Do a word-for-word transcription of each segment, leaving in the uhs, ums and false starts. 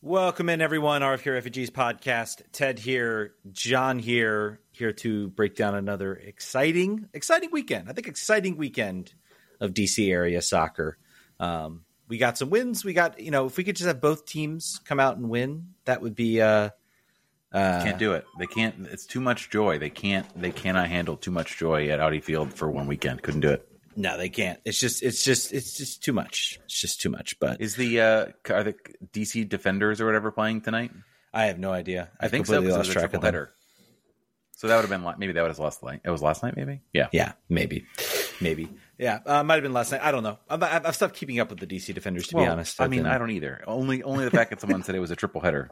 Welcome in, everyone. R F K Refugees podcast. Ted here, John here, here to break down another exciting, exciting weekend. I think exciting weekend of D C area soccer. Um, we got some wins. We got, you know, if we could just have both teams come out and win, that would be. Uh, uh, can't do it. They can't. It's too much joy. They can't. They cannot handle too much joy at Audi Field for one weekend. Couldn't do it. No, they can't. It's just, it's just, it's just too much. It's just too much. But is the uh, are the D C Defenders or whatever playing tonight? I have no idea. I, I think so. Because it was a triple header. So that would have been maybe that was last night. It was last night, maybe. Yeah, yeah, maybe, maybe. Yeah, uh, might have been last night. I don't know. I've, I've stopped keeping up with the D C Defenders, to well, be honest. I mean, I don't either. Only, only the fact that someone said it was a triple header.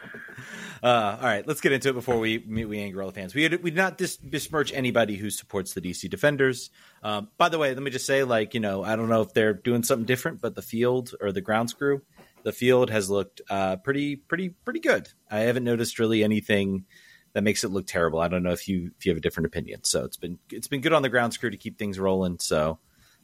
Uh, all right, let's get into it before we we anger all the fans. We we did not dis- besmirch anybody who supports the D C Defenders. Um, by the way, let me just say, like, you know, I don't know if they're doing something different, but the field or the grounds crew, the field has looked uh, pretty, pretty, pretty good. I haven't noticed really anything that makes it look terrible. I don't know if you if you have a different opinion. So it's been it's been good on the grounds crew to keep things rolling. So,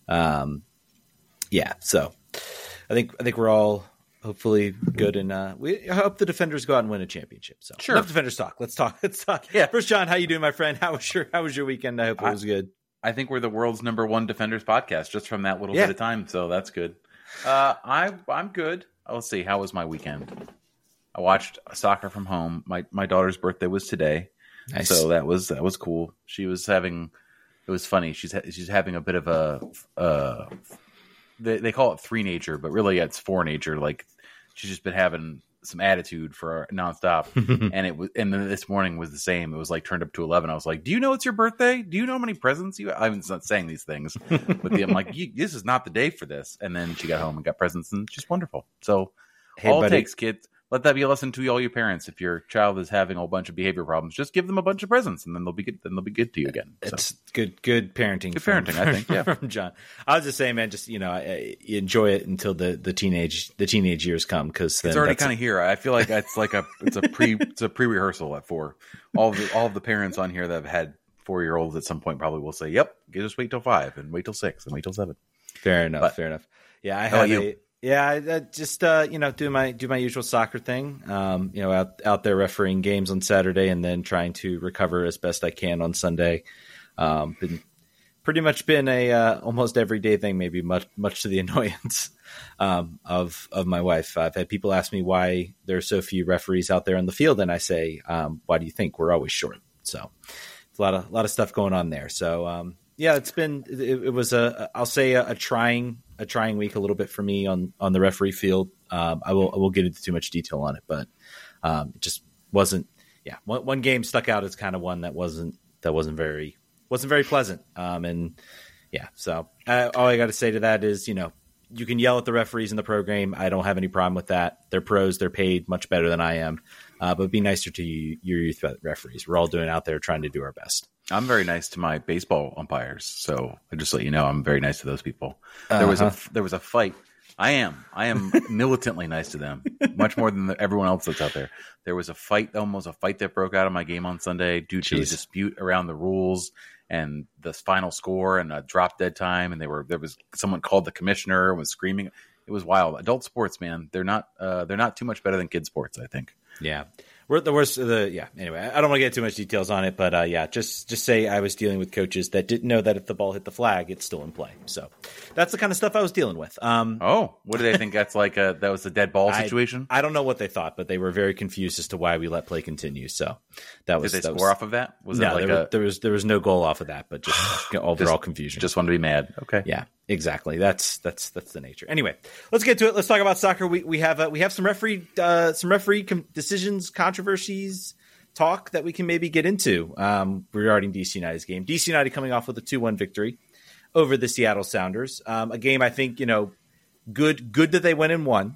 um, yeah. So I think I think we're all hopefully good, and uh, we I hope the Defenders go out and win a championship. So sure, enough Defenders talk. Let's talk. Let's talk. Yeah. First, John, how you doing, my friend? How was your How was your weekend? I hope it was I, good. I think we're the world's number one Defenders podcast just from that little yeah. bit of time. So that's good. Uh, I I'm good. Let's see. How was my weekend? I watched soccer from home. My my daughter's birthday was today, nice. So that was that was cool. She was having. It was funny. She's she's having a bit of a. Uh, they they call it three nature, but really it's four nature. Like she's just been having some attitude for nonstop, and it was. And then this morning was the same. It was like turned up to eleven. I was like, "Do you know it's your birthday? Do you know how many presents you?" I'm not saying these things, but the, I'm like, "This is not the day for this." And then she got home and got presents, and just wonderful. So hey, all buddy. it takes, kids. Let that be a lesson to all you parents. If your child is having a whole bunch of behavior problems, just give them a bunch of presents, and then they'll be good. Then they'll be good to you again. So. It's good, good parenting. Good from, parenting, from, I think. Yeah, from John. I was just saying, man, just you know, I, I enjoy it until the, the teenage the teenage years come because it's already kind of here. I feel like it's like a it's a pre it's a pre rehearsal at four. All of the, all of the parents on here that have had four year olds at some point probably will say, "Yep, just wait till five, and wait till six, and wait till seven." Fair enough. But, fair enough. Yeah, I have a. Yeah, I just uh, you know do my do my usual soccer thing. Um, you know, out out there refereeing games on Saturday, and then trying to recover as best I can on Sunday. Um, been pretty much been a uh, almost everyday thing, maybe much much to the annoyance um, of of my wife. I've had people ask me why there are so few referees out there on the field, and I say, um, "Why do you think we're always short?" So it's a lot of a lot of stuff going on there. So um, yeah, it's been it, it was a I'll say a, a trying. a trying week a little bit for me on, on the referee field. Um, I will, I will get into too much detail on it, but um, it just wasn't, yeah. One, one game stuck out as kind of one that wasn't, that wasn't very, wasn't very pleasant. Um, and yeah, so uh, all I got to say to that is, you know, you can yell at the referees in the pro game. I don't have any problem with that. They're pros. They're paid much better than I am, uh, but be nicer to you, your youth referees. We're all doing out there trying to do our best. I'm very nice to my baseball umpires, so I just let you know I'm very nice to those people. There uh-huh. was a there was a fight. I am I am militantly nice to them, much more than the, everyone else that's out there. There was a fight, almost a fight that broke out of my game on Sunday due to Jeez. a dispute around the rules and the final score and a drop dead time. And they were there was someone called the commissioner and was screaming. It was wild. Adult sports, man, they're not uh, they're not too much better than kid sports, I think. Yeah. We're the worst of the, yeah. Anyway, I don't want to get too much details on it, but uh, yeah, just just say I was dealing with coaches that didn't know that if the ball hit the flag, it's still in play. So that's the kind of stuff I was dealing with. Um, oh, what do they think? That's like a that was a dead ball situation. I, I don't know what they thought, but they were very confused as to why we let play continue. So that was. Did they that score was, off of that? Was no, it like there, a, was, there was there was no goal off of that, but just overall just, confusion. Just wanted to be mad. Okay. Yeah. Exactly. That's that's that's the nature. Anyway, let's get to it. Let's talk about soccer. We we have uh, we have some referee uh, some referee com- decisions, controversies, talk that we can maybe get into um, regarding D C United's game. D C United coming off with a two one victory over the Seattle Sounders. Um, a game I think you know good good that they went and won.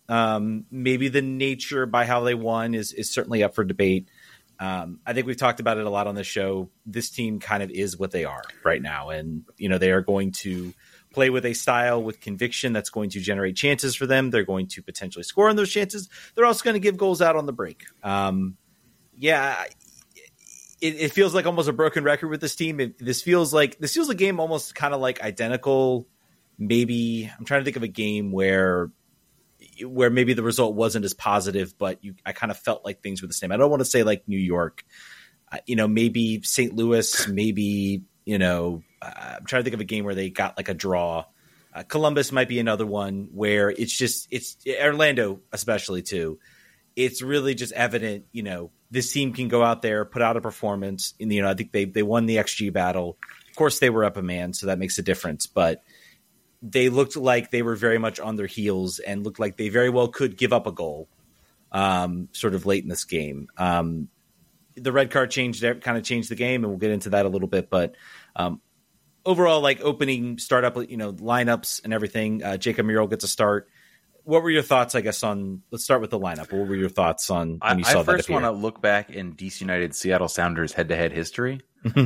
Um, maybe the nature by how they won is is certainly up for debate. Um, I think we've talked about it a lot on this show. This team kind of is what they are right now, and you know they are going to play with a style with conviction that's going to generate chances for them. They're going to potentially score on those chances. They're also going to give goals out on the break. Um, yeah, it, it feels like almost a broken record with this team. It, this feels like this feels a game almost kind of like identical. Maybe I'm trying to think of a game where where maybe the result wasn't as positive, but you, I kind of felt like things were the same. I don't want to say like New York, uh, you know, maybe Saint Louis, maybe, you know, uh, I'm trying to think of a game where they got like a draw. Uh, Columbus might be another one where it's just, it's Orlando, especially too. It's really just evident, you know, this team can go out there, put out a performance. And, you know, I think they, they won the X G battle. Of course they were up a man, so that makes a difference, but they looked like they were very much on their heels and looked like they very well could give up a goal um, sort of late in this game. Um, the red card changed, kind of changed the game, and we'll get into that a little bit. But um, overall, like opening startup, you know, lineups and everything, uh, Jacob Muriel gets a start. What were your thoughts, I guess, on – let's start with the lineup. What were your thoughts on when you I, saw I that I first want to look back in D C United Seattle Sounders head-to-head history.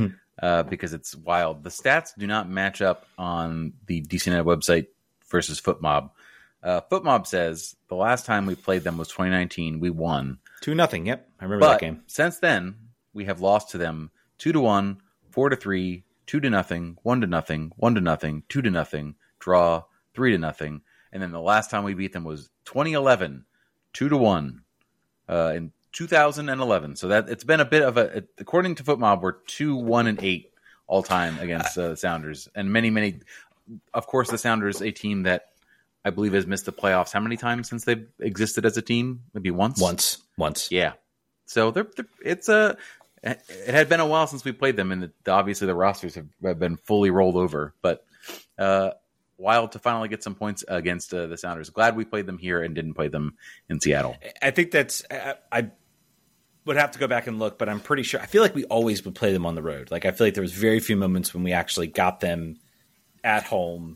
Uh, because it's wild. The stats do not match up on the D C United website versus FootMob. Uh, FootMob says the last time we played them was twenty nineteen. We won two nothing. Yep, I remember but that game. Since then, we have lost to them two to one, four to three, two to nothing, one to nothing, one to nothing, two to nothing, draw, three to nothing, and then the last time we beat them was twenty eleven, two to one. Uh, in two thousand eleven. So that it's been a bit of a, according to FootMob, we're two, one, and eight all time against uh, the Sounders. And many, many, of course, the Sounders, a team that I believe has missed the playoffs. How many times since they've existed as a team? Maybe once? Once. Once. Yeah. So they're, they're, it's a, it had been a while since we played them, and the, obviously the rosters have, have been fully rolled over. But uh, wild to finally get some points against uh, the Sounders. Glad we played them here and didn't play them in Seattle. I think that's, I, I would have to go back and look, but I'm pretty sure. I feel like we always would play them on the road. Like I feel like there was very few moments when we actually got them at home.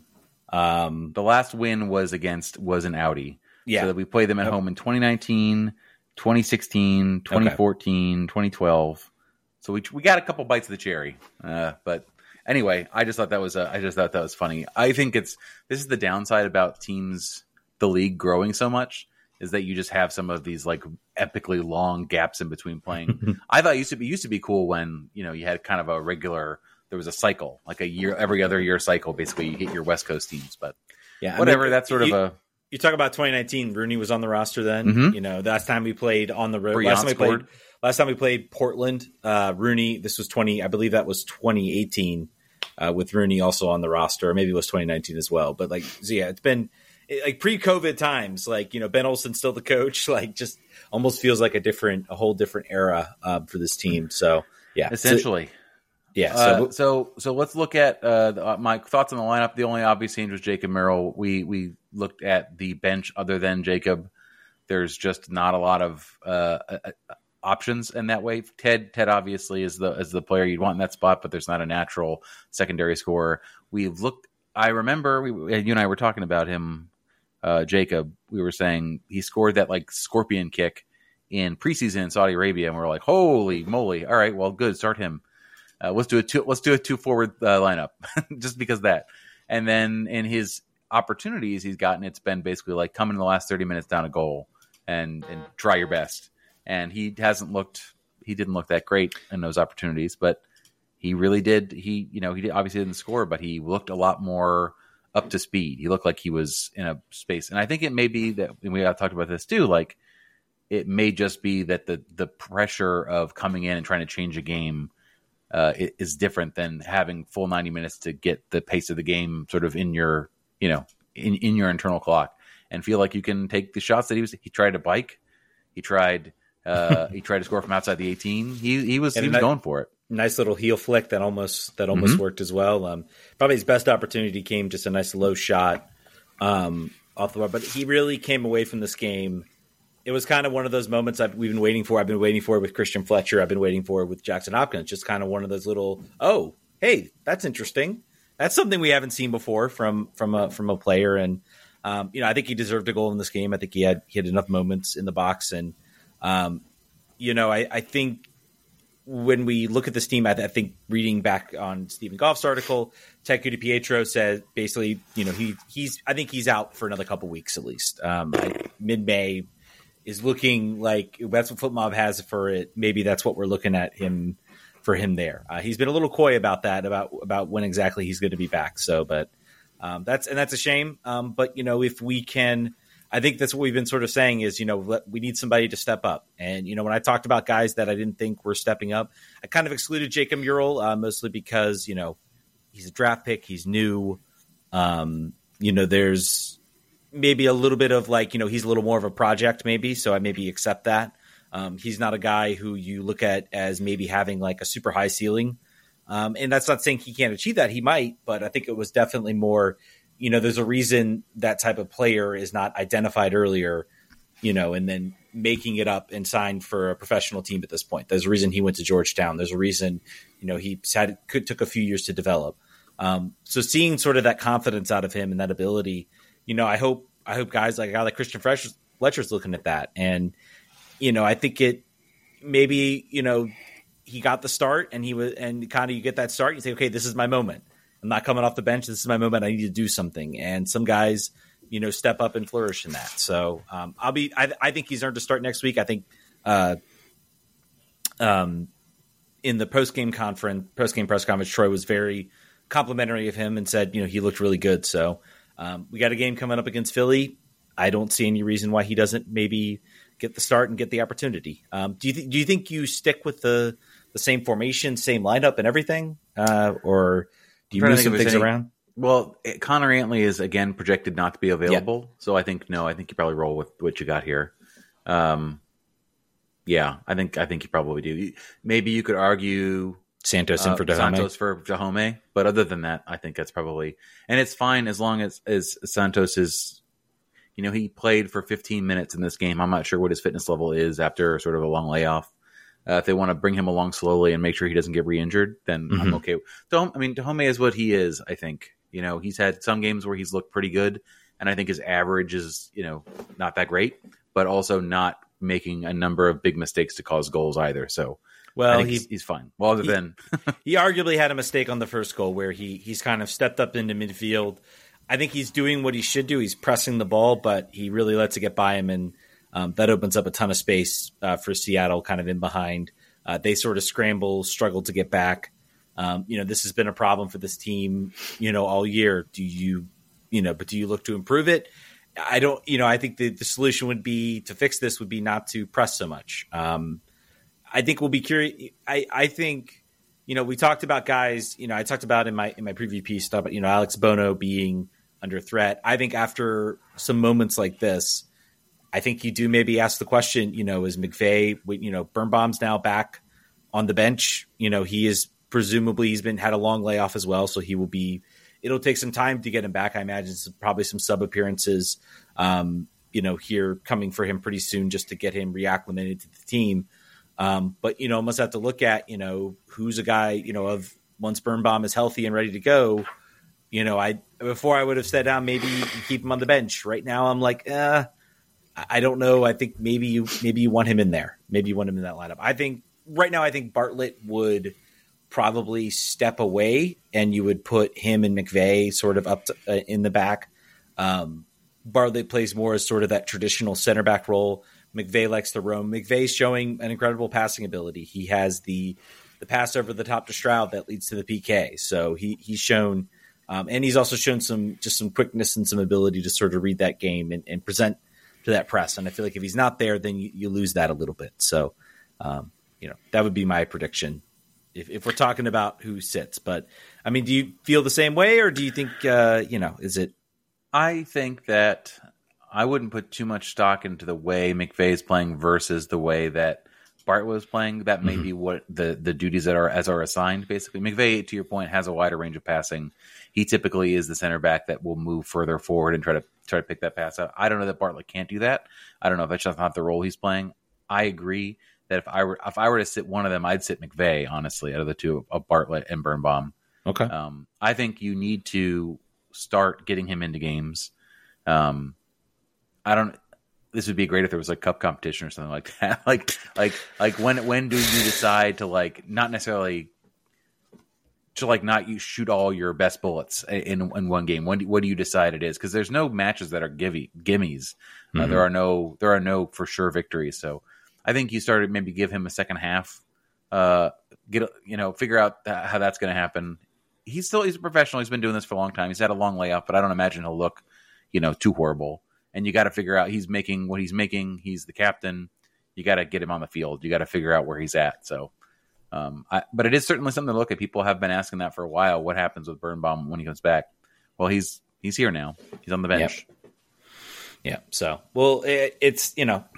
Um, the last win was against was an Audi. Yeah, so that we played them at yep. home in twenty nineteen, twenty sixteen, twenty fourteen, okay. twenty twelve. So we we got a couple bites of the cherry. Uh, but anyway, I just thought that was uh, I just thought that was funny. I think it's this is the downside about teams, the league growing so much, is that you just have some of these like epically long gaps in between playing. I thought it used to be used to be cool when, you know, you had kind of a regular, there was a cycle, like a year, every other year cycle. Basically, you hit your West Coast teams, but yeah, whatever. I mean, that's sort you, of a. You talk about twenty nineteen. Rooney was on the roster then. Mm-hmm. You know, last time we played on the road. Brian last time we scored. played. Last time we played Portland. Uh, Rooney. This was twenty. I believe that was twenty eighteen. Uh, with Rooney also on the roster. Maybe it was twenty nineteen as well. But like, so yeah, it's been. Like pre-COVID times, like, you know, Ben Olsen's still the coach, like just almost feels like a different, a whole different era uh, for this team. So, yeah. Essentially. So, yeah. So, uh, so, so let's look at uh, the, uh, my thoughts on the lineup. The only obvious change was Jacob Muriel. We, we looked at the bench other than Jacob. There's just not a lot of uh, uh, options in that way. Ted, Ted obviously is the, is the player you'd want in that spot, but there's not a natural secondary scorer. We've looked, I remember we, you and I were talking about him. Uh, Jacob, we were saying he scored that like scorpion kick in preseason in Saudi Arabia, and we we're like, "Holy moly! All right, well, good, start him. Uh, let's do a two, let's do a two forward uh, lineup, just because of that." And then in his opportunities he's gotten, it's been basically like come in the last thirty minutes down a goal and and try your best. And he hasn't looked, he didn't look that great in those opportunities, but he really did. He, you know, he obviously didn't score, but he looked a lot more up to speed. He looked like he was in a space. And I think it may be that, and we talked about this too, like it may just be that the, the pressure of coming in and trying to change a game uh, is different than having full ninety minutes to get the pace of the game sort of in your, you know, in, in your internal clock and feel like you can take the shots that he was, he tried to bike. He tried, uh, he tried to score from outside the eighteen. He, he was, and he was going for it. Nice little heel flick that almost that almost mm-hmm. worked as well. Um, probably his best opportunity came just a nice low shot um, off the bar, but he really came away from this game. It was kind of one of those moments I've, we've been waiting for. I've been waiting for it with Christian Fletcher. I've been waiting for it with Jackson Hopkins. Just kind of one of those little, oh, hey, that's interesting. That's something we haven't seen before from from a from a player. And um, you know, I think he deserved a goal in this game. I think he had he had enough moments in the box, and um, you know, I, I think. When we look at this team, I, th- I think reading back on Stephen Goff's article, Teku DiPietro said basically, you know, he he's I think he's out for another couple weeks at least. Um, mid-May is looking like that's what FootMob has for it. Maybe that's what we're looking at him for him there. Uh, he's been a little coy about that, about about when exactly he's going to be back. So, but um, that's and that's a shame. Um, but you know, if we can. I think that's what we've been sort of saying is, you know, let, we need somebody to step up. And, you know, when I talked about guys that I didn't think were stepping up, I kind of excluded Jacob Murrell, uh, mostly because, you know, he's a draft pick. He's new. Um, you know, there's maybe a little bit of like, you know, he's a little more of a project maybe. So I maybe accept that. Um, he's not a guy who you look at as maybe having like a super high ceiling. Um, and that's not saying he can't achieve that. He might, but I think it was definitely more, you know, there's a reason that type of player is not identified earlier, you know, and then making it up and signed for a professional team at this point. There's a reason he went to Georgetown. There's a reason, you know, he had could took a few years to develop. Um, so seeing sort of that confidence out of him and that ability, you know, I hope I hope guys like a guy like Christian Fletcher's looking at that. And, you know, I think it maybe, you know, he got the start and he was and kind of you get that start. You say, okay, this is my moment. I'm not coming off the bench. This is my moment. I need to do something. And some guys, you know, step up and flourish in that. So um, I'll be, I, I think he's earned to start next week. I think uh, um, in the post-game conference, post-game press conference, Troy was very complimentary of him and said, you know, he looked really good. So um, we got a game coming up against Philly. I don't see any reason why he doesn't maybe get the start and get the opportunity. Um, do you th- do you think you stick with the, the same formation, same lineup and everything? Uh, or do you move some things any, around? Well, it, Connor Antley is again projected not to be available. Yeah. So I think, no, I think you probably roll with what you got here. Um, yeah, I think, I think you probably do. Maybe you could argue Santos uh, and for Dahomey. Santos for Dahomey. But other than that, I think that's probably, and it's fine as long as, as Santos is, you know, he played for fifteen minutes in this game. I'm not sure what his fitness level is after sort of a long layoff. Uh, if they want to bring him along slowly and make sure he doesn't get re-injured, then mm-hmm. I'm okay. So, I mean, Dahomey is what he is, I think. You know, he's had some games where he's looked pretty good, and I think his average is, you know, not that great, but also not making a number of big mistakes to cause goals either. So, well, I think he, he's, he's fine. Well, other he, than he arguably had a mistake on the first goal where he he's kind of stepped up into midfield. I think he's doing what he should do. He's pressing the ball, but he really lets it get by him, and um, that opens up a ton of space uh, for Seattle kind of in behind. Uh, they sort of scramble, struggle to get back. Um, you know, this has been a problem for this team, you know, all year. Do you, you know, but do you look to improve it? I don't, you know, I think the, the solution would be to fix this would be not to press so much. Um, I think we'll be curious. I, I think, you know, we talked about guys, you know, I talked about in my, in my preview piece, about, you know, Alex Bono being under threat. I think after some moments like this, I think you do maybe ask the question, you know, is McVay, you know, Birnbaum's now back on the bench. You know, he is presumably he's been had a long layoff as well. So he will be, it'll take some time to get him back. I imagine some, probably some sub appearances, um, you know, here coming for him pretty soon just to get him reacclimated to the team. Um, but, you know, must have to look at, you know, who's a guy, you know, of once Birnbaum is healthy and ready to go, you know, I, before I would have said, oh, maybe you keep him on the bench. Right now I'm like, uh, I don't know. I think maybe you maybe you want him in there. Maybe you want him in that lineup. I think right now I think Bartlett would probably step away, and you would put him and McVay sort of up to, uh, in the back. Um, Bartlett plays more as sort of that traditional center back role. McVay likes to roam. McVay's showing an incredible passing ability. He has the the pass over the top to Stroud that leads to the P K. So he he's shown, um, and he's also shown some just some quickness and some ability to sort of read that game and, and present to that press. And I feel like if he's not there, then you, you lose that a little bit. So, um, you know, that would be my prediction if, if we're talking about who sits. But, I mean, do you feel the same way, or do you think, uh, you know, is it? I think that I wouldn't put too much stock into the way McVay is playing versus the way that Bart was playing. That may mm-hmm. be what the, the duties that are as are assigned, basically. McVay, to your point, has a wider range of passing. He typically is the center back that will move further forward and try to try to pick that pass out. I don't know that Bartlett can't do that. I don't know if that's just not the role he's playing. I agree that if I were if I were to sit one of them, I'd sit McVay, honestly, out of the two, of Bartlett and Birnbaum. Okay. Um, I think you need to start getting him into games. Um, I don't. This would be great if there was like cup competition or something like that. like, like, like when when do you decide to like not necessarily to like not you shoot all your best bullets in in one game? When do, what do you decide it is? Because there's no matches that are givey gimmies. Mm-hmm. Uh, there are no there are no for sure victories. So I think you started maybe give him a second half. Uh, get you know figure out how that's going to happen. He's still he's a professional. He's been doing this for a long time. He's had a long layoff, but I don't imagine he'll look you know too horrible. and you got to figure out he's making what he's making. He's the captain. You got to get him on the field. You got to figure out where he's at. So, um, I, but it is certainly something to look at. People have been asking that for a while. What happens with Birnbaum when he comes back? Well, he's he's here now. He's on the bench. Yep. Yeah. So, well, it, it's you know.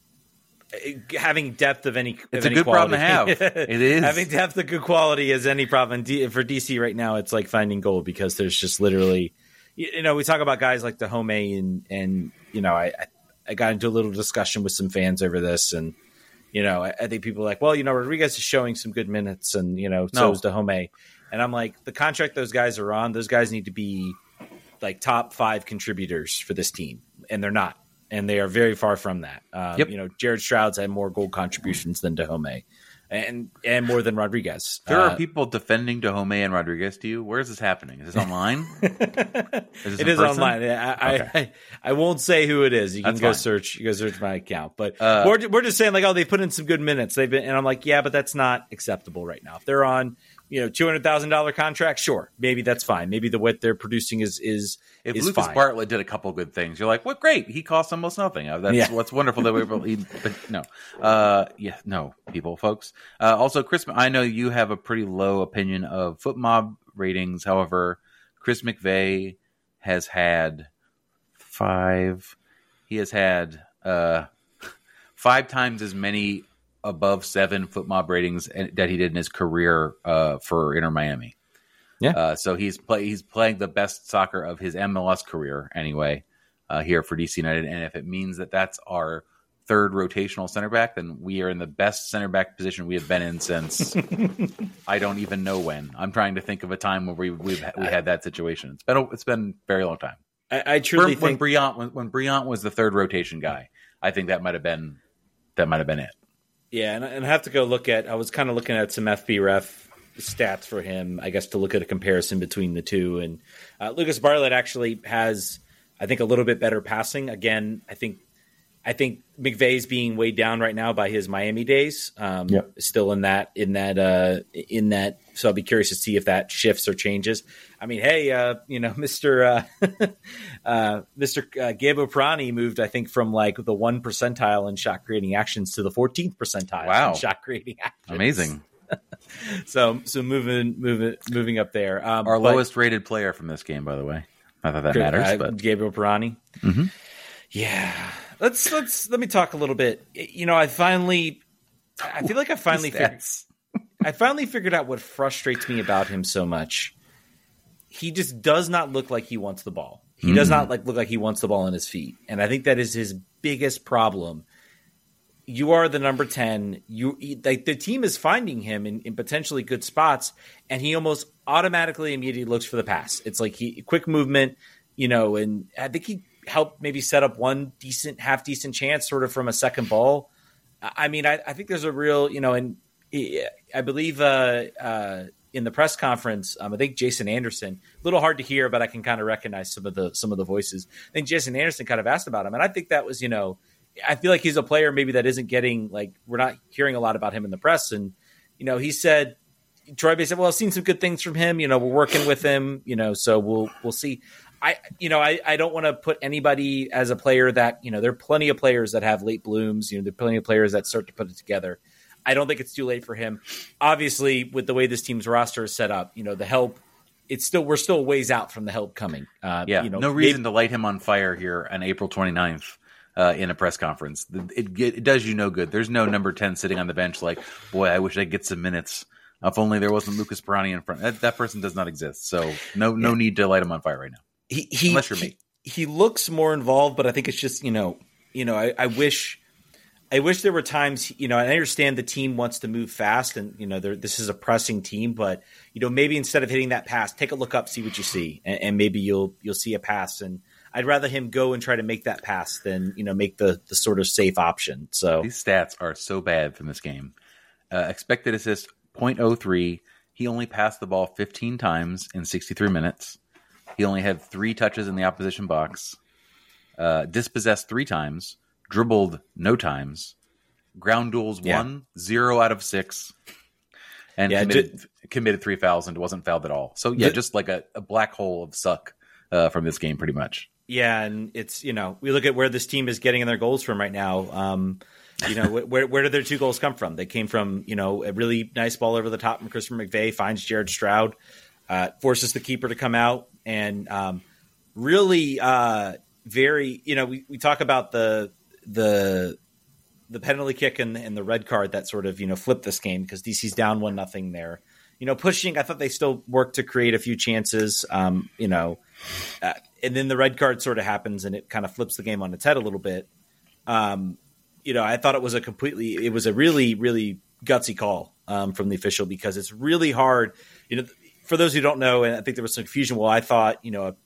Having depth of any, it's of a any good quality. problem to have. It is having depth of good quality is any problem. D, for D C right now, it's like finding gold because there's just literally, you know, we talk about guys like Dahomey and and you know, I I got into a little discussion with some fans over this, and you know, I, I think people are like, well, you know, Rodriguez is showing some good minutes, and you know, so no. is Dahomey, and I'm like, the contract those guys are on, those guys need to be like top five contributors for this team, and they're not. And they are very far from that. Um, yep. You know, Jared Stroud's had more goal contributions than Dahomey, and and more than Rodriguez. There uh, are people defending Dahomey and Rodriguez to you. Where is this happening? Is this online? is this it is person? Online. I, okay. I, I I won't say who it is. You can That's go fine. search. You go search my account. But uh, we're we're just saying like, oh, they put in some good minutes. They've been, and I'm like, yeah, but that's not acceptable right now. If they're on, you know, two hundred thousand dollar contract, sure, maybe that's fine. Maybe the what they're producing is is. If is Lucas fine. Bartlett did a couple good things, you're like, "What? Great! He cost almost nothing." That's yeah. what's wonderful that we were. He, but no, uh, yeah, no, people, folks. Uh, also, Chris, I know you have a pretty low opinion of Foot Mob ratings. However, Chris McVay has had five. He has had uh, five times as many above seven Foot Mob ratings that he did in his career uh, for Inter Miami. Yeah, uh, so he's play he's playing the best soccer of his M L S career anyway uh, here for D C United, and if it means that that's our third rotational center back, then we are in the best center back position we have been in since I don't even know when. I'm trying to think of a time where we we've we had that situation. It's been a, it's been a very long time. I, I truly when, think when Briant when, when Briant was the third rotation guy, I think that might have been that might have been it. Yeah, and, and I have to go look at. I was kind of looking at some F B ref stats for him, I guess, to look at a comparison between the two. And uh, Lucas Bartlett actually has, I think, a little bit better passing. Again, I think I think McVay's being weighed down right now by his Miami days. Um, yep. Still in that in that uh, in that. So I'll be curious to see if that shifts or changes. I mean, hey, uh, you know, Mister Uh, uh, Mister Uh, Gabriel Pirani moved, I think, from like the one percentile in shot creating actions to the fourteenth percentile wow. in shot creating actions. Amazing. so so moving moving moving up there. Um, Our but, lowest rated player from this game, by the way. Not that that matters, uh, but Gabriel Pirani. Mm-hmm. Yeah, let's let's let me talk a little bit. You know, I finally, I feel like I finally figured, I finally figured out what frustrates me about him so much. He just does not look like he wants the ball. He mm. does not like look like he wants the ball on his feet, and I think that is his biggest problem. You are the number ten. You like the team is finding him in, in potentially good spots, and he almost automatically immediately looks for the pass. It's like he quick movement, you know. And I think he helped maybe set up one decent, half decent chance, sort of from a second ball. I mean, I, I think there's a real, you know, and I believe uh, uh, in the press conference, um, I think Jason Anderson, a little hard to hear, but I can kind of recognize some of the some of the voices. I think Jason Anderson kind of asked about him, and I think that was, you know. I feel like he's a player maybe that isn't getting like we're not hearing a lot about him in the press. And, you know, he said, Troy Bay said, well, I've seen some good things from him. You know, we're working with him, you know, so we'll we'll see. I, you know, I, I don't want to put anybody as a player that, you know, there are plenty of players that have late blooms. You know, there are plenty of players that start to put it together. I don't think it's too late for him. Obviously, with the way this team's roster is set up, you know, the help. It's still we're still ways out from the help coming. Uh, yeah, you know, no reason maybe, to light him on fire here on April twenty-ninth. Uh, in a press conference. It, it, it does you no good. There's no number ten sitting on the bench like, boy, I wish I'd get some minutes. If only there wasn't Lucas Pirani in front. That, that person does not exist. So no no yeah. need to light him on fire right now. He, he, Unless you're he, me. He looks more involved, but I think it's just, you know, you know, I, I wish I wish there were times, you know, I understand the team wants to move fast and, you know, this is a pressing team, but, you know, maybe instead of hitting that pass, take a look up, see what you see, and, and maybe you'll you'll see a pass. And I'd rather him go and try to make that pass than, you know, make the, the sort of safe option. So these stats are so bad from this game. Uh, expected assist zero point oh three. He only passed the ball fifteen times in sixty-three minutes. He only had three touches in the opposition box. Uh, dispossessed three times. Dribbled no times. Ground duels yeah. one, zero out of six. And yeah, committed, just, committed three fouls and wasn't fouled at all. So yeah, the, just like a, a black hole of suck uh, from this game pretty much. Yeah, and it's, you know, we look at where this team is getting their goals from right now. Um, you know, where where did their two goals come from? They came from, you know, a really nice ball over the top from Christopher McVey, finds Jared Stroud, uh, forces the keeper to come out, and um, really uh, very, you know, we, we talk about the the the penalty kick and, and the red card that sort of, you know, flipped this game because D C's down one nothing there. You know, pushing, I thought they still worked to create a few chances, um, you know, uh, and then the red card sort of happens and it kind of flips the game on its head a little bit. Um, you know, I thought it was a completely, it was a really, really gutsy call um, from the official because it's really hard. You know, for those who don't know, and I think there was some confusion. Well, I thought, you know, a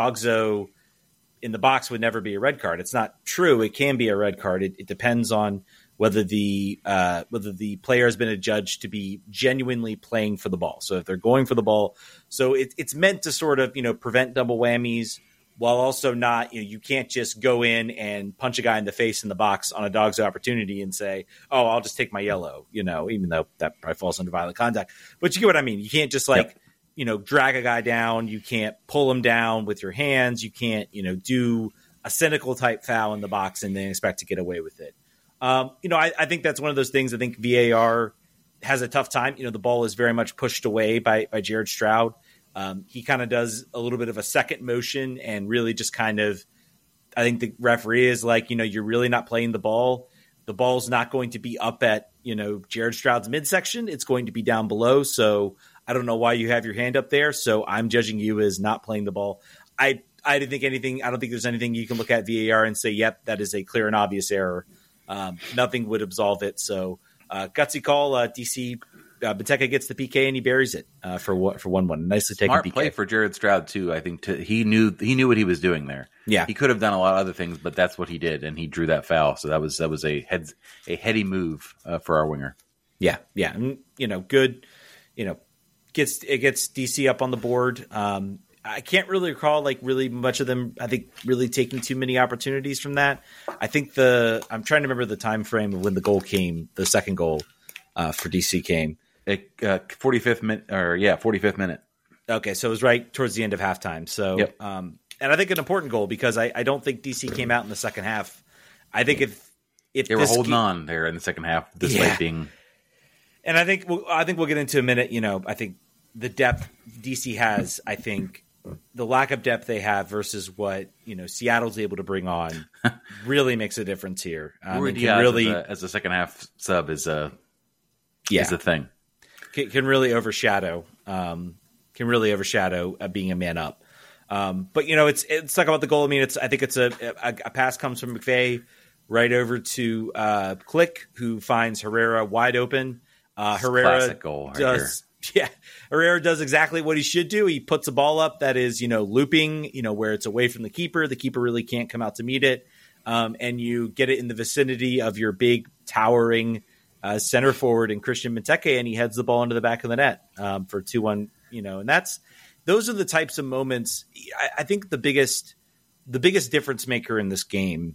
Dogzo in the box would never be a red card. It's not true. It can be a red card. It, it depends on whether the uh, whether the player has been adjudged to be genuinely playing for the ball. So if they're going for the ball, so it, it's meant to sort of, you know, prevent double whammies while also not, you know, you can't just go in and punch a guy in the face in the box on a Dog's opportunity and say, oh, I'll just take my yellow, you know, even though that probably falls under violent contact. But you get what I mean? You can't just like, yep. you know, drag a guy down. You can't pull him down with your hands. You can't, you know, do a cynical type foul in the box and then expect to get away with it. Um, you know, I, I think that's one of those things. I think V A R has a tough time. You know, the ball is very much pushed away by, by Jared Stroud. Um, he kind of does a little bit of a second motion and really just kind of, I think the referee is like, you know, you're really not playing the ball. The ball's not going to be up at, you know, Jared Stroud's midsection. It's going to be down below. So I don't know why you have your hand up there. So I'm judging you as not playing the ball. I, I didn't think anything, I don't think there's anything you can look at V A R and say, yep, that is a clear and obvious error. Um, nothing would absolve it. So uh, gutsy call, uh, D C Uh, Benteke gets the P K and he buries it uh, for what for one one. Nicely taken. Smart P K. play for Jared Stroud too. I think to, he knew he knew what he was doing there. Yeah, he could have done a lot of other things, but that's what he did, and he drew that foul. So that was that was a head a heady move uh, for our winger. Yeah, yeah, and you know, good. You know, gets it gets D C up on the board. Um, I can't really recall like really much of them. I think really taking too many opportunities from that. I think the I'm trying to remember the time frame of when the goal came. The second goal uh, for D C came. Uh, forty-fifth minute, or yeah, forty-fifth minute. Okay, so it was right towards the end of halftime. So, yep. um, and I think an important goal because I, I don't think D C came out in the second half. I think if if they were holding ke- on there in the second half, despite yeah. being, and I think we'll, I think we'll get into a minute. You know, I think the depth D C has. I think the lack of depth they have versus what you know Seattle's able to bring on really makes a difference here. Um, Ruidíaz really, as a, as a second half sub is a yeah. is a thing. Can, can really overshadow, um, can really overshadow uh, being a man up. Um, but you know, it's it's talk about the goal. I mean, it's I think it's a, a, a pass comes from McVey right over to uh, Click, who finds Herrera wide open. Uh, Herrera goal right does, here. yeah, Herrera does exactly what he should do. He puts a ball up that is, you know, looping, you know, where it's away from the keeper. The keeper really can't come out to meet it, um, and you get it in the vicinity of your big towering. Uh, center forward and Christian Benteke, and he heads the ball into the back of the net um, for two one. You know, and that's those are the types of moments. I, I think the biggest the biggest difference maker in this game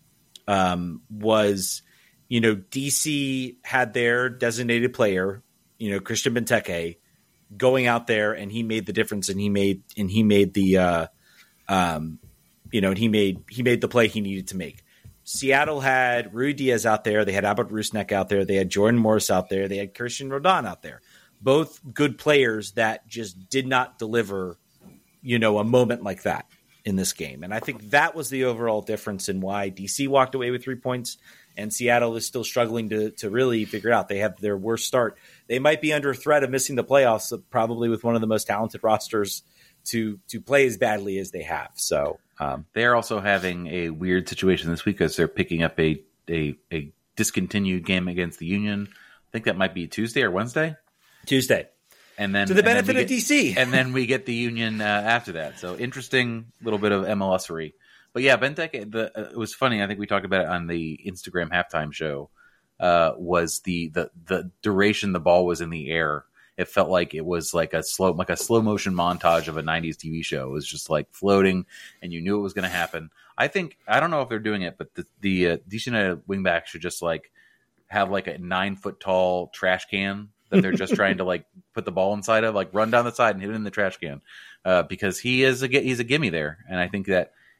um, was, you know, D C had their designated player, you know, Christian Benteke, going out there, and he made the difference, and he made and he made the, uh, um, you know, and he made he made the play he needed to make. Seattle had Ruidíaz out there. They had Albert Rusnak out there. They had Jordan Morris out there. They had Christian Roldan out there. Both good players that just did not deliver, you know, a moment like that in this game. And I think that was the overall difference in why D C walked away with three points and Seattle is still struggling to to really figure out. They have their worst start. They might be under threat of missing the playoffs, probably with one of the most talented rosters to to play as badly as they have. So um, they're also having a weird situation this week as they're picking up a, a a discontinued game against the Union. I think that might be Tuesday or Wednesday. Tuesday, and then to the benefit get, of D C, and then we get the Union uh, after that. So interesting little bit of M L S-ery. But yeah, Benteke. The uh, it was funny. I think we talked about it on the Instagram halftime show. Uh, was the the the duration the ball was in the air? It felt like it was like a slow, like a slow motion montage of a nineties T V show. It was just like floating, and you knew it was going to happen. I think I don't know if they're doing it, but the the uh, D C United wingback should just like have like a nine foot tall trash can that they're just trying to like put the ball inside of, like run down the side and hit it in the trash can, uh, because he is a he's a gimme there, and I think that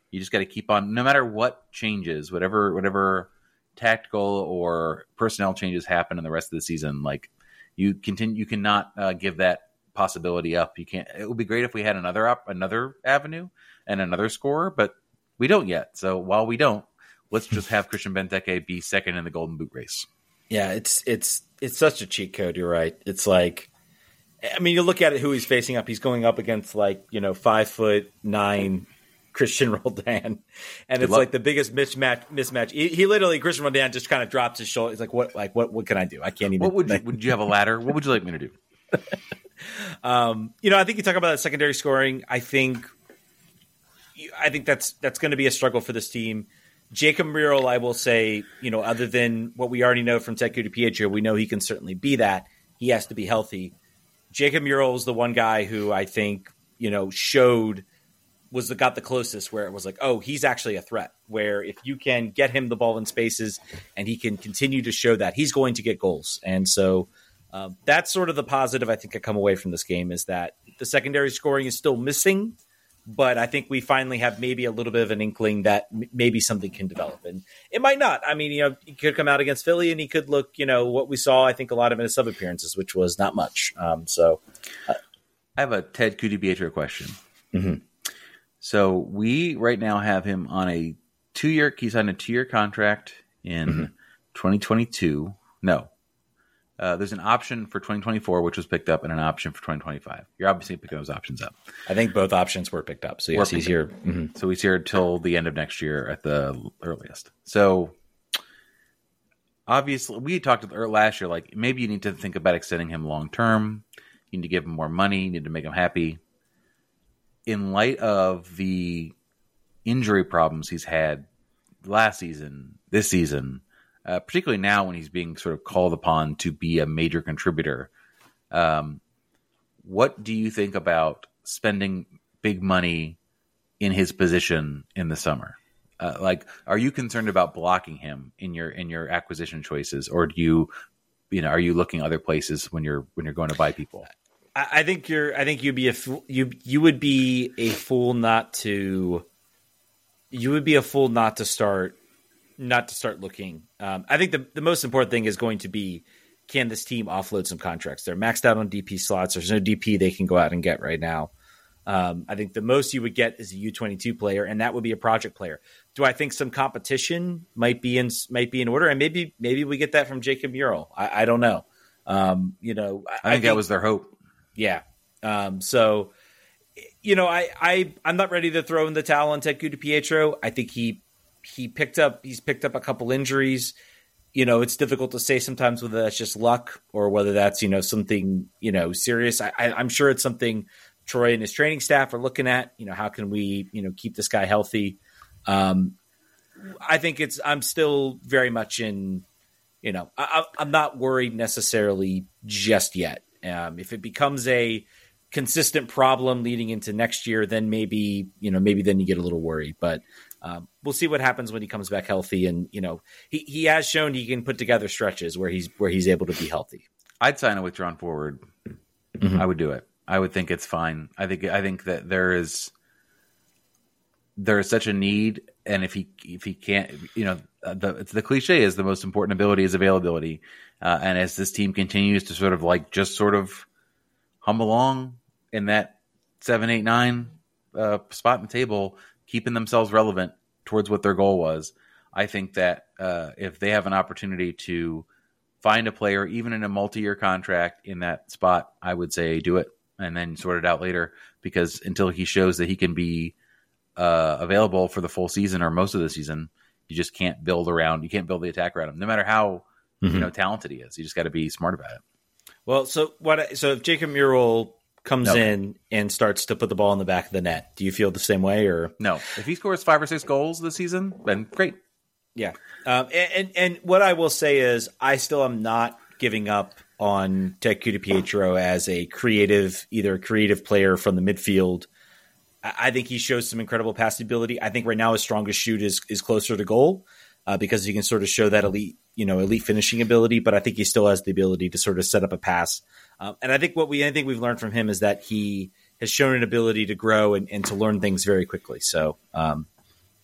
You just got to keep on, no matter what changes, whatever whatever tactical or personnel changes happen in the rest of the season. Like you continue, you cannot uh, give that possibility up. You can't. It would be great if we had another op, another avenue and another scorer, but we don't yet. So while we don't, let's just have Christian Benteke be second in the Golden Boot race. Yeah, it's it's it's such a cheat code. You're right. It's like, I mean, you look at it, who he's facing up. He's going up against like you know five foot nine Christian Roldan, and it's like the biggest mismatch. Mismatch. He, he literally Christian Roldan just kind of drops his shoulder. He's like, "What? Like what? What can I do? I can't even." What would you? Would you have a ladder? What would you like me to do? um, you know, I think you talk about that secondary scoring. I think, I think that's that's going to be a struggle for this team. Jacob Murrell, I will say, you know, other than what we already know from Teku DiPietro, we know he can certainly be that. He has to be healthy. Jacob Murrell is the one guy who I think, you know, showed was the, got the closest where it was like, oh, he's actually a threat, where if you can get him the ball in spaces and he can continue to show that, he's going to get goals. And so um, that's sort of the positive I think I come away from this game, is that the secondary scoring is still missing, but I think we finally have maybe a little bit of an inkling that m- maybe something can develop. And it might not. I mean, you know, he could come out against Philly and he could look, you know, what we saw, I think, a lot of in his sub appearances, which was not much. Um, so uh, I have a Ted DiPietro question. Mm-hmm. So we right now have him on a two-year. He's on a two-year contract in mm-hmm. twenty twenty-two. No, uh, there's an option for twenty twenty-four, which was picked up, and an option for twenty twenty-five. You're obviously picking those options up. I think both options were picked up. So yes, he's here. Mm-hmm. So he's here until the end of next year at the earliest. So obviously, we talked last year. Like maybe you need to think about extending him long term. You need to give him more money. You need to make him happy. In light of the injury problems he's had last season, this season, uh, particularly now when he's being sort of called upon to be a major contributor, um, what do you think about spending big money in his position in the summer? Uh, like, are you concerned about blocking him in your in your acquisition choices, or do you, you know, are you looking other places when you're when you're going to buy people? I think you're. I think you'd be a fool, you. You would be a fool not to. You would be a fool not to start, not to start looking. Um, I think the the most important thing is going to be, can this team offload some contracts? They're maxed out on D P slots. There's no D P they can go out and get right now. Um, I think the most you would get is a U twenty-two player, and that would be a project player. Do I think some competition might be in might be in order, and maybe maybe we get that from Jacob Murrell? I, I don't know. Um, you know, I, I think, I think that was their hope. Yeah. Um, so, you know, I, I, I'm not ready to throw in the towel on Teku DiPietro. I think he, he picked up, he's picked up a couple injuries. You know, it's difficult to say sometimes whether that's just luck or whether that's, you know, something, you know, serious. I, I, I'm sure it's something Troy and his training staff are looking at. You know, how can we, you know, keep this guy healthy? Um, I think it's, I'm still very much in, you know, I, I'm not worried necessarily just yet. Um, if it becomes a consistent problem leading into next year, then maybe, you know, maybe then you get a little worried, but um, we'll see what happens when he comes back healthy. And, you know, he, he has shown he can put together stretches where he's, where he's able to be healthy. I'd sign a withdrawn forward. Mm-hmm. I would do it. I would think it's fine. I think, I think that there is, there is such a need. And if he, if he can't, you know, the, the cliche is the most important ability is availability. Uh, and as this team continues to sort of like just sort of hum along in that seven, eight, nine uh, spot in the table, keeping themselves relevant towards what their goal was, I think that uh, if they have an opportunity to find a player, even in a multi-year contract in that spot, I would say do it and then sort it out later. Because until he shows that he can be uh, available for the full season or most of the season, you just can't build around. You can't build the attack around him, no matter how. Mm-hmm. You know, talented he is. You just got to be smart about it. Well, so what? So if Jacob Murrell comes no. in and starts to put the ball in the back of the net, do you feel the same way, or no? If he scores five or six goals this season, then great. Yeah, um, and, and and what I will say is, I still am not giving up on Teku DiPietro as a creative, either a creative player from the midfield. I, I think he shows some incredible pass ability. I think right now his strongest shoot is is closer to goal uh, because he can sort of show that elite. You know, elite finishing ability, but I think he still has the ability to sort of set up a pass. Um, and I think what we, I think we've learned from him is that he has shown an ability to grow and, and to learn things very quickly. So, um,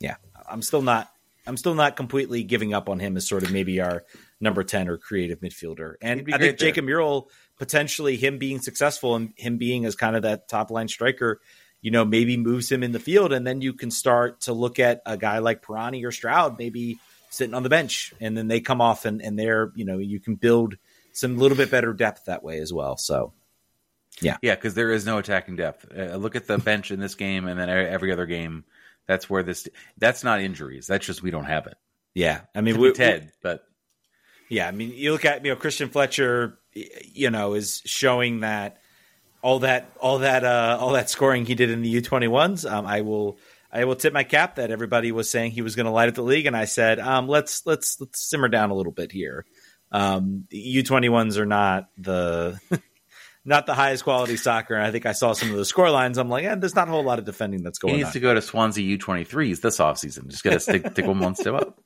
yeah, I'm still not. I'm still not completely giving up on him as sort of maybe our number ten or creative midfielder. And I think Jacob Murrell, potentially him being successful and him being as kind of that top line striker, you know, maybe moves him in the field. And then you can start to look at a guy like Pirani or Stroud, maybe sitting on the bench, and then they come off and, and they're, you know, you can build some little bit better depth that way as well. So, yeah. Yeah. Cause there is no attacking depth. Uh, look at the bench in this game and then every other game. That's where this, that's not injuries. That's just, we don't have it. Yeah. I mean, we, Ted, but yeah, I mean, you look at, you know, Christian Fletcher, you know, is showing that all that, all that, uh, all that scoring he did in the U twenty-ones. Um, I will, I will tip my cap that everybody was saying he was going to light up the league. And I said, um, let's, let's, let's simmer down a little bit here. Um, U twenty-ones are not the, not the highest quality soccer. And I think I saw some of the score lines. I'm like, eh, there's not a whole lot of defending that's going on. He needs on. to go to Swansea U twenty-threes this offseason. Just got to stick, take one one step up.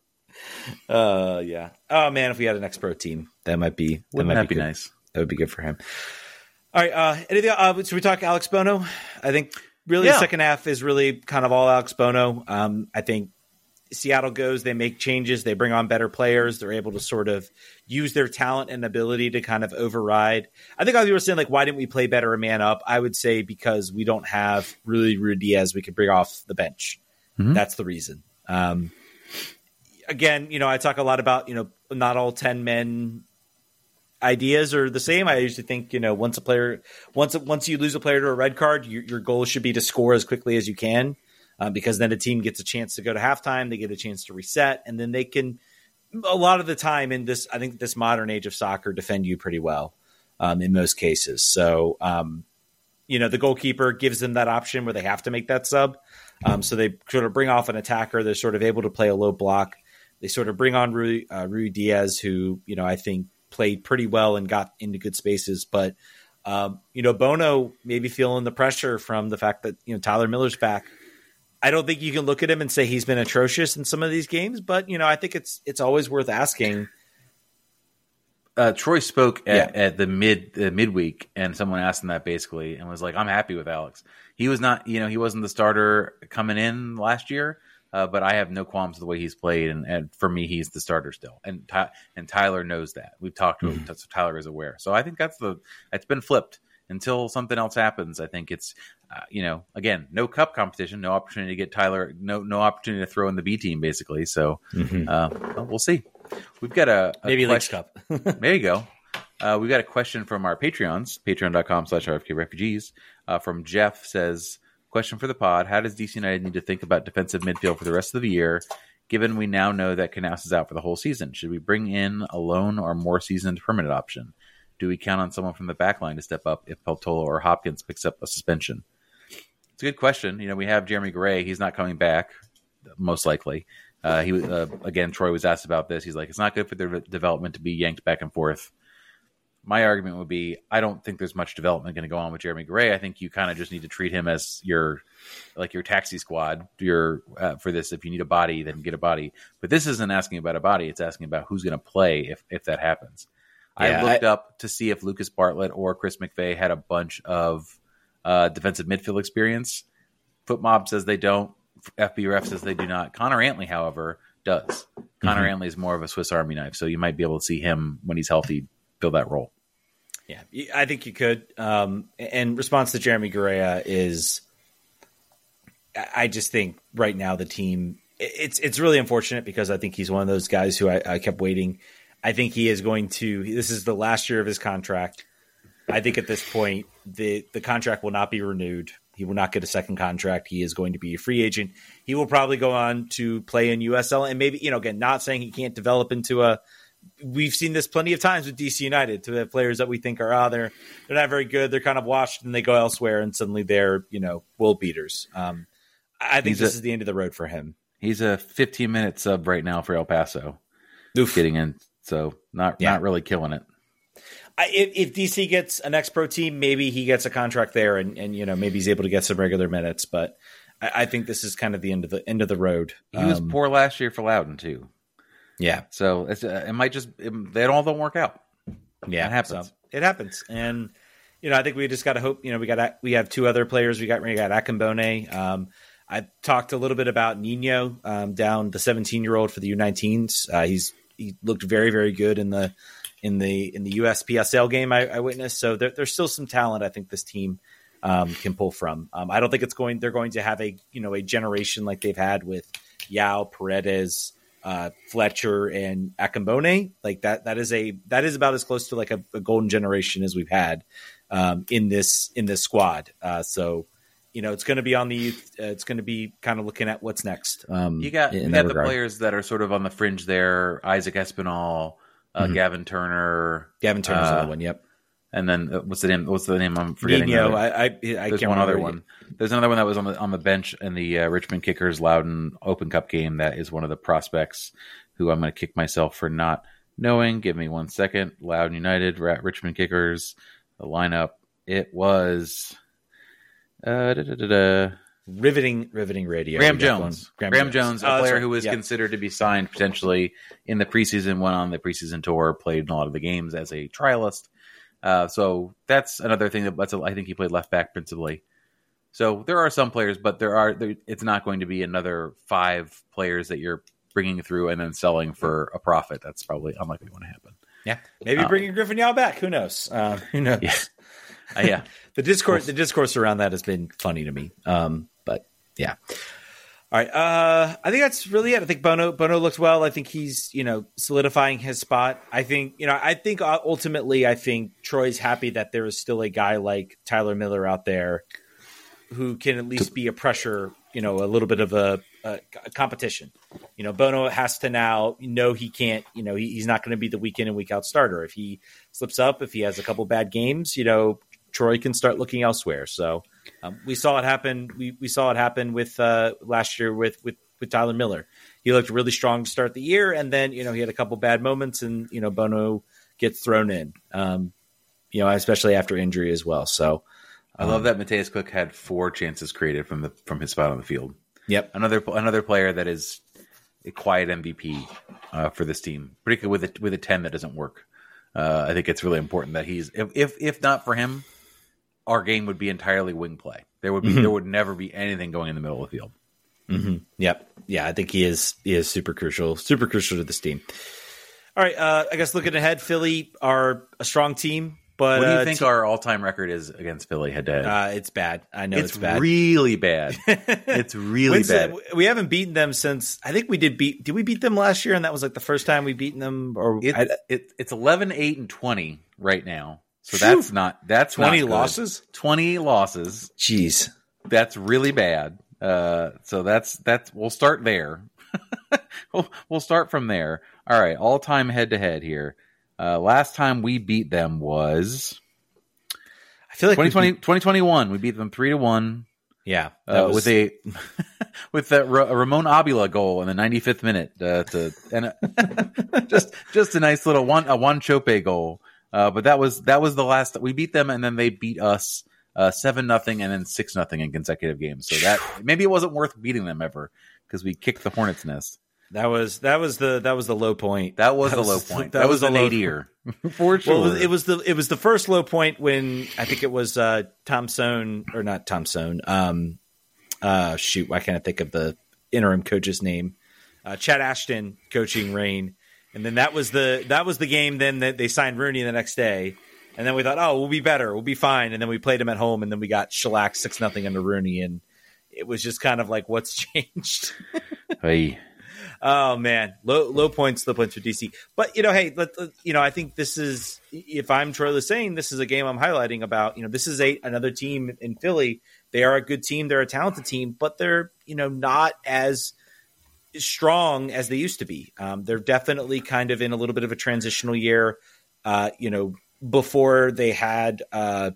Uh, yeah. Oh man, if we had an ex-pro team, that might be, that Wouldn't might that be, be good. nice? That would be good for him. All right. Uh, anything, uh, should we talk Alex Bono? I think really yeah. the second half is really kind of all Alex Bono. Um, I think Seattle goes, they make changes, they bring on better players. They're able to sort of use their talent and ability to kind of override. I think a lot of people were saying, like, why didn't we play better a man up? I would say because we don't have really Ruidíaz we could bring off the bench. Mm-hmm. That's the reason. Um, again, you know, I talk a lot about, you know, not all ten men ideas are the same. I usually think, you know, once a player, once, once you lose a player to a red card, your, your goal should be to score as quickly as you can. Um, because then the team gets a chance to go to halftime, they get a chance to reset, and then they can, a lot of the time in this, I think this modern age of soccer, defend you pretty well um, in most cases. So, um, you know, the goalkeeper gives them that option where they have to make that sub. Um, so they sort of bring off an attacker. They're sort of able to play a low block. They sort of bring on Rui, uh, Ruidíaz, who, you know, I think played pretty well and got into good spaces. But, um, you know, Bono maybe feeling the pressure from the fact that, you know, Tyler Miller's back. I don't think you can look at him and say he's been atrocious in some of these games, but, you know, I think it's it's always worth asking. Uh, Troy spoke at, yeah. at the mid uh, midweek, and someone asked him that basically, and was like, "I'm happy with Alex. He was not, you know, he wasn't the starter coming in last year, uh, but I have no qualms with the way he's played, and, and for me, he's the starter still. And Ty- and Tyler knows that. We've talked to him, mm-hmm. so Tyler is aware. So I think that's the it's been flipped." Until something else happens, I think it's, uh, you know, again, no cup competition, no opportunity to get Tyler, no no opportunity to throw in the B team, basically. So mm-hmm. uh, well, we'll see. We've got a, a maybe Leagues Cup. There you go. Uh, we've got a question from our Patreons, patreon.com slash RFK refugees. Uh, from Jeff says, question for the pod: how does D C United need to think about defensive midfield for the rest of the year, given we now know that Knaus is out for the whole season? Should we bring in a loan or more seasoned permanent option? Do we count on someone from the back line to step up if Peltola or Hopkins picks up a suspension? It's a good question. You know, we have Jeremy Gray. He's not coming back, most likely. Uh, he uh, again, Troy was asked about this. He's like, it's not good for their development to be yanked back and forth. My argument would be, I don't think there's much development going to go on with Jeremy Gray. I think you kind of just need to treat him as your, like your taxi squad. Your uh, for this, if you need a body, then get a body. But this isn't asking about a body. It's asking about who's going to play if if that happens. Yeah, I looked I, up to see if Lucas Bartlett or Chris McVeigh had a bunch of uh, defensive midfield experience. FootMob says they don't. F B R F says they do not. Connor Antley, however, does. Connor mm-hmm. Antley is more of a Swiss Army knife, so you might be able to see him when he's healthy fill that role. Yeah, I think you could. Um, and response to Jeremy Garea is, I just think right now the team, it's it's really unfortunate because I think he's one of those guys who I, I kept waiting. I think he is going to, this is the last year of his contract. I think at this point, the, the contract will not be renewed. He will not get a second contract. He is going to be a free agent. He will probably go on to play in U S L and maybe, you know, again, not saying he can't develop into a, we've seen this plenty of times with D C United to have players that we think are, oh, they're, they're not very good. They're kind of washed and they go elsewhere and suddenly they're, you know, world beaters. Um, I think he's this a, is the end of the road for him. He's a fifteen minute sub right now for El Paso. Oof. Getting in. So not yeah. not really killing it. I, if, if D C gets an ex-pro team, maybe he gets a contract there, and, and you know maybe he's able to get some regular minutes. But I, I think this is kind of the end of the end of the road. He um, was poor last year for Loudon too. Yeah, so it's, uh, it might just it, they all don't work out. Yeah, it happens. So it happens, and you know I think we just got to hope. You know we got we have two other players. We got we got Akambone. Um, I talked a little bit about Nino um, down the seventeen year old for the U nineteens. Uh, he's he looked very very good in the in the in the U S P S L game I, I witnessed. So there, there's still some talent I think this team um, can pull from. Um, I don't think it's going they're going to have a you know a generation like they've had with Yao, Paredes, uh, Fletcher, and Akambone. Like that that is a that is about as close to like a, a golden generation as we've had um, in this in this squad. Uh, so. You know, it's going to be on the youth. Uh, it's going to be kind of looking at what's next. Um, you got, you got the players that are sort of on the fringe there. Isaac Espinal, uh, mm-hmm. Gavin Turner. Gavin Turner's uh, another one, yep. And then uh, what's the name? What's the name? I'm forgetting. Nino, I, I, I There's can't one other it. one. There's another one that was on the on the bench in the uh, Richmond Kickers Loudon Open Cup game. That is one of the prospects who I'm going to kick myself for not knowing. Give me one second. Loudon United, Richmond Kickers, the lineup. It was... Uh, da, da, da, da. Riveting, riveting radio. Graham Jones. Graham, Graham Jones, Jones a oh, player right. who was yep. considered to be signed potentially in the preseason, went on the preseason tour, played in a lot of the games as a trialist. Uh, so that's another thing that that's a, I think he played left back principally. So there are some players, but there are there, it's not going to be another five players that you're bringing through and then selling for a profit. That's probably unlikely going to happen. Yeah, maybe um, bringing Griffin Yao back. Who knows? Uh, who knows? Yeah. Uh, yeah. the discourse the discourse around that has been funny to me. Um, but yeah. All right. Uh, I think that's really it. I think Bono Bono looked well. I think he's, you know, solidifying his spot. I think, you know, I think ultimately I think Troy's happy that there is still a guy like Tyler Miller out there who can at least be a pressure, you know, a little bit of a, a, a competition. You know, Bono has to now know he can't, you know, he, he's not going to be the week in and week out starter. If he slips up, if he has a couple bad games, you know, Troy can start looking elsewhere. So um, we saw it happen. We, we saw it happen with uh, last year with, with, with Tyler Miller. He looked really strong to start the year. And then, you know, he had a couple bad moments and, you know, Bono gets thrown in, um, you know, especially after injury as well. So I love that Mateus Cook had four chances created from the, from his spot on the field. Yep. Another, another player that is a quiet M V P uh, for this team, particularly with a, with a ten that doesn't work. Uh, I think it's really important that he's, if, if, if not for him, our game would be entirely wing play. There would be mm-hmm. there would never be anything going in the middle of the field. Mm-hmm. Yep. Yeah, I think he is he is super crucial, super crucial to this team. All right, uh, I guess looking ahead, Philly are a strong team, but what do you uh, think te- our all time record is against Philly head to head? Uh, it's bad. I know it's, it's bad. Really bad. It's really bad. It? We haven't beaten them since I think we did beat. Did we beat them last year? And that was like the first time we beaten them. Or it, I, it, it's eleven, eight, and twenty right now. So that's not that's twenty not losses. Twenty losses. Jeez, that's really bad. Uh, so that's that's we'll start there. we'll, we'll start from there. All right, all time head to head here. Uh, last time we beat them was I feel like twenty twenty, beat... twenty twenty-one. We beat them three to one. Yeah, uh, was... with a with that Ra- Ramon Abila goal in the ninety-fifth minute. Uh, to and a, just just a nice little one a Juan Chope goal. Uh, but that was that was the last we beat them, and then they beat us uh, seven nothing, and then six nothing in consecutive games. So that maybe it wasn't worth beating them ever because we kicked the hornet's nest. That was that was the that was the low point. That was that the was, low point. That, that was, was the an low nadir for sure. Well, it was the it was the first low point when I think it was uh, Tom Sohn or not Tom Sohn. Um, uh, shoot, why can't I think of the interim coach's name? Uh, Chad Ashton coaching Reign. And then that was the that was the game then that they signed Rooney the next day. And then we thought, oh, we'll be better. We'll be fine. And then we played him at home, and then we got shellacked six nothing under Rooney. And it was just kind of like, what's changed? Hey. Oh, man. Low low points, low points for D C. But, you know, hey, let, let, you know, I think this is, if I'm Troy Lesesne, this is a game I'm highlighting about, you know, this is a another team in Philly. They are a good team. They're a talented team, but they're, you know, not as strong as they used to be. Um, they're definitely kind of in a little bit of a transitional year. Uh, you know, before they had, uh,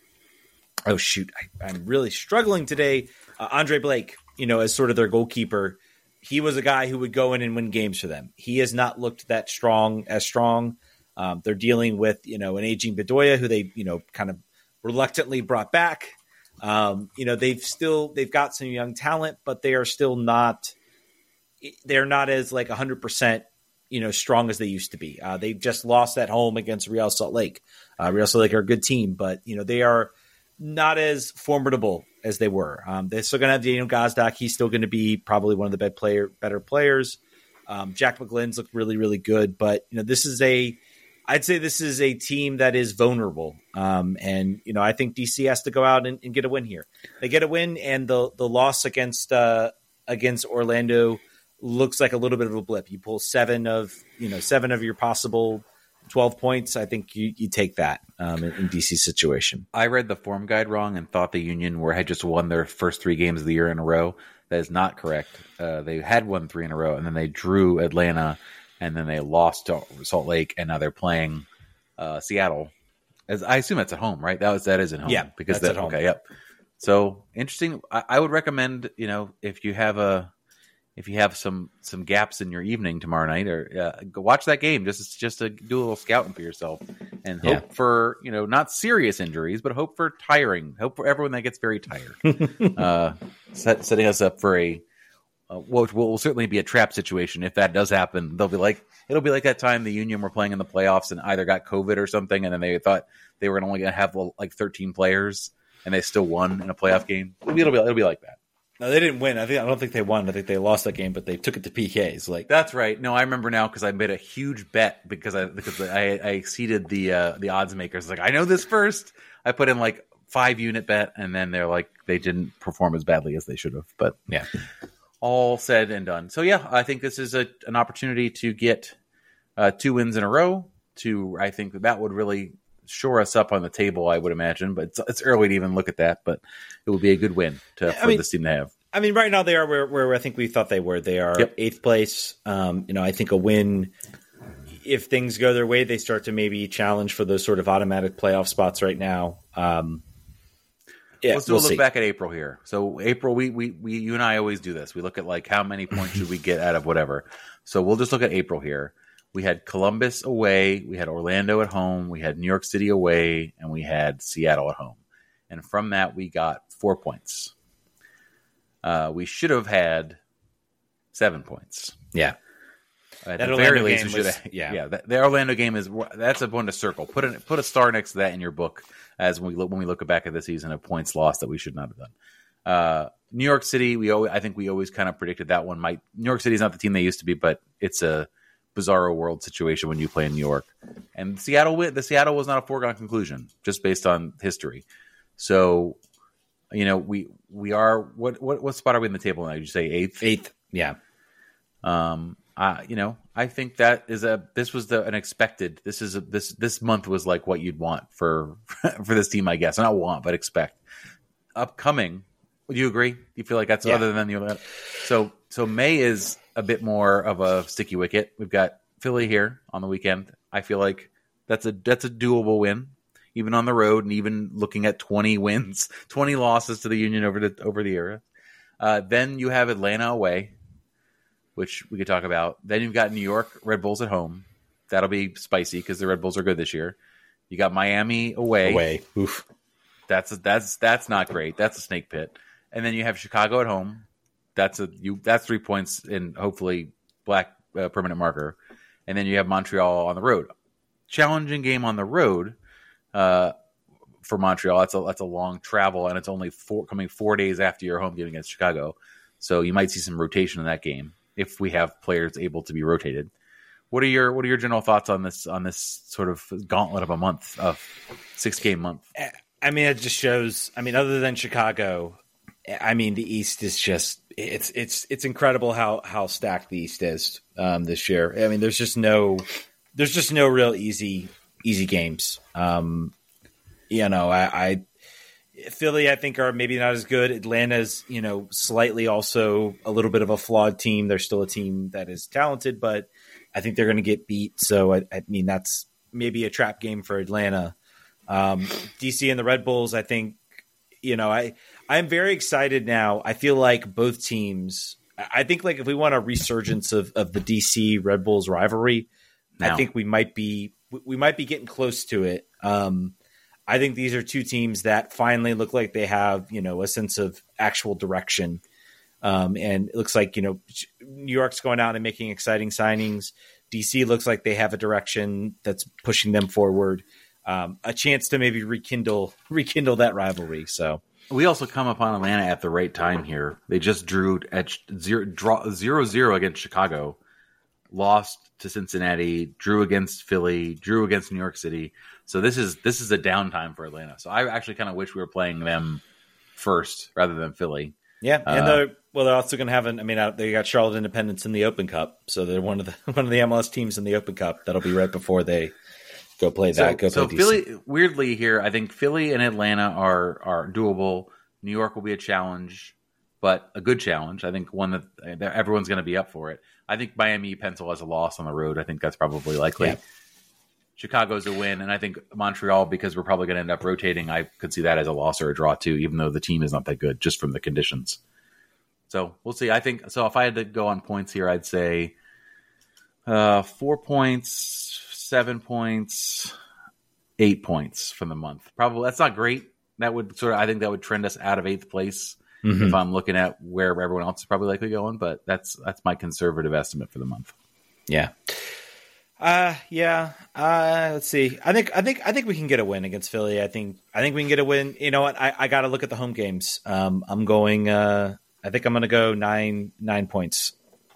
oh shoot, I, I'm really struggling today. Uh, Andre Blake, you know, as sort of their goalkeeper, he was a guy who would go in and win games for them. He has not looked that strong, as strong. Um, they're dealing with, you know, an aging Bedoya who they, you know, kind of reluctantly brought back. Um, you know, they've still, they've got some young talent, but they are still not, they're not as like one hundred percent, you know, strong as they used to be. Uh, they just lost at home against Real Salt Lake. Uh, Real Salt Lake are a good team, but, you know, they are not as formidable as they were. Um, they're still going to have Daniel Gazdak. He's still going to be probably one of the better player, better players. Um, Jack McGlynn's looked really, really good. But, you know, this is a – I'd say this is a team that is vulnerable. Um, and, you know, I think D C has to go out and, and get a win here. They get a win, and the the loss against uh, against Orlando looks like a little bit of a blip. You pull seven of, you know, seven of your possible twelve points. I think you, you take that um, in, in D C's situation. I read the form guide wrong and thought the Union were had just won their first three games of the year in a row. That is not correct. Uh, they had won three in a row, and then they drew Atlanta, and then they lost to Salt Lake, and now they're playing uh, Seattle. As I assume that's at home, right? That was that is at home. Yeah, because that's that, at home. Okay, yep. So interesting. I, I would recommend, you know, if you have a if you have some some gaps in your evening tomorrow night, or uh, go watch that game. Just just to do a little scouting for yourself, and hope Yeah. for, you know, not serious injuries, but hope for tiring. Hope for everyone that gets very tired. uh, set, setting us up for a uh, what will, will certainly be a trap situation if that does happen. They'll be like it'll be like that time the Union were playing in the playoffs and either got COVID or something, and then they thought they were only going to have like thirteen players, and they still won in a playoff game. It'll be it'll be, it'll be like that. No, they didn't win. I think I don't think they won. I think they lost that game, but they took it to P Ks. Like That's right. No, I remember now because I made a huge bet because I because I, I exceeded the uh, the odds makers. Like, I know this first. I put in like five unit bet, and then they're like they didn't perform as badly as they should have. But yeah, all said and done. So yeah, I think this is a an opportunity to get uh, two wins in a row. To I think that, that would really shore us up on the table, I would imagine, but it's, it's early to even look at that. But it would be a good win to, for I mean, this team to have. I mean, right now they are where, where I think we thought they were. They are Yep. eighth place. Um, you know, I think a win, if things go their way, they start to maybe challenge for those sort of automatic playoff spots right now. Um, yeah, Let's do we'll a look see. back at April here. So April, we, we we you and I always do this. We look at like how many points should we get out of whatever. So we'll just look at April here. We had Columbus away, we had Orlando at home, we had New York City away, and we had Seattle at home. And from that, we got four points. Uh, we should have had seven points. Yeah. At That the Orlando very least, game we should was- have, yeah. yeah. That, the Orlando game is that's a one to circle. Put a put a star next to that in your book as we look when we look back at the season of points lost that we should not have done. Uh, New York City, we always, I think we always kind of predicted that one might. New York City is not the team they used to be, but it's a bizarro world situation when you play in New York. And Seattle, the Seattle was not a foregone conclusion just based on history. So, you know, we we are what what what spot are we in the table now? Did you say eighth? Eighth. Yeah. Um, uh, you know, I think that is a this was the an expected. This is a, this this month was like what you'd want for for this team, I guess. Not want, but expect. Upcoming, would you agree? Do you feel like that's Yeah. other than the so so May is a bit more of a sticky wicket. We've got Philly here on the weekend. I feel like that's a that's a doable win, even on the road, and even looking at twenty wins, twenty losses to the Union over the over the era. Uh, then you have Atlanta away, which we could talk about. Then you've got New York Red Bulls at home. That'll be spicy because the Red Bulls are good this year. You got Miami away. Away. Oof. That's a, that's that's not great. That's a snake pit. And then you have Chicago at home. That's a you. That's three points in hopefully black uh, permanent marker. And then you have Montreal on the road. Challenging game on the road uh, for Montreal. That's a that's a long travel, and it's only four, coming four days after your home game against Chicago. So you might see some rotation in that game if we have players able to be rotated. What are your what are your general thoughts on this on this sort of gauntlet of a month, of six game month? I mean, it just shows. I mean, other than Chicago, I mean, the East is just it's it's it's incredible how how stacked the East is um, this year. I mean, there's just no there's just no real easy easy games. Um, you know, I, I Philly, I think, are maybe not as good. Atlanta's, you know, slightly also a little bit of a flawed team. They're still a team that is talented, but I think they're going to get beat. So, I, I mean, that's maybe a trap game for Atlanta. Um, D C and the Red Bulls, I think, you know, I, I'm very excited now. I feel like both teams, I think like if we want a resurgence of, of the D C Red Bulls rivalry, now. I think we might be, we might be getting close to it. Um, I think these are two teams that finally look like they have, you know, a sense of actual direction. Um, and it looks like, you know, New York's going out and making exciting signings. D C looks like they have a direction that's pushing them forward. Um, a chance to maybe rekindle rekindle that rivalry. So We also come upon Atlanta at the right time here. They just drew at zero, draw, zero, zero against Chicago, lost to Cincinnati, drew against Philly, drew against New York City. So this is this is a downtime for Atlanta. So I actually kind of wish we were playing them first rather than Philly. Yeah, and uh, they're well, they're also going to have an. I mean, they got Charlotte Independence in the Open Cup, so they're one of the one of the M L S teams in the Open Cup. That'll be right before they go play that. So, go so play Philly, D C. Weirdly here, I think Philly and Atlanta are are doable. New York will be a challenge, but a good challenge. I think one that, that everyone's going to be up for it. I think Miami pencil as a loss on the road. I think that's probably likely. Yeah. Chicago's a win, and I think Montreal, because we're probably going to end up rotating, I could see that as a loss or a draw too, even though the team is not that good, just from the conditions. So we'll see. I think so. If I had to go on points here, I'd say uh, four points, seven points, eight points from the month. Probably that's not great. That would sort of, I think that would trend us out of eighth place mm-hmm. if I'm looking at where everyone else is probably likely going. But that's that's my conservative estimate for the month. Yeah. Uh, yeah. Uh, let's see. I think I think I think we can get a win against Philly. I think I think we can get a win. You know what? I, I got to look at the home games. Um, I'm going. Uh, I think I'm going to go nine nine points.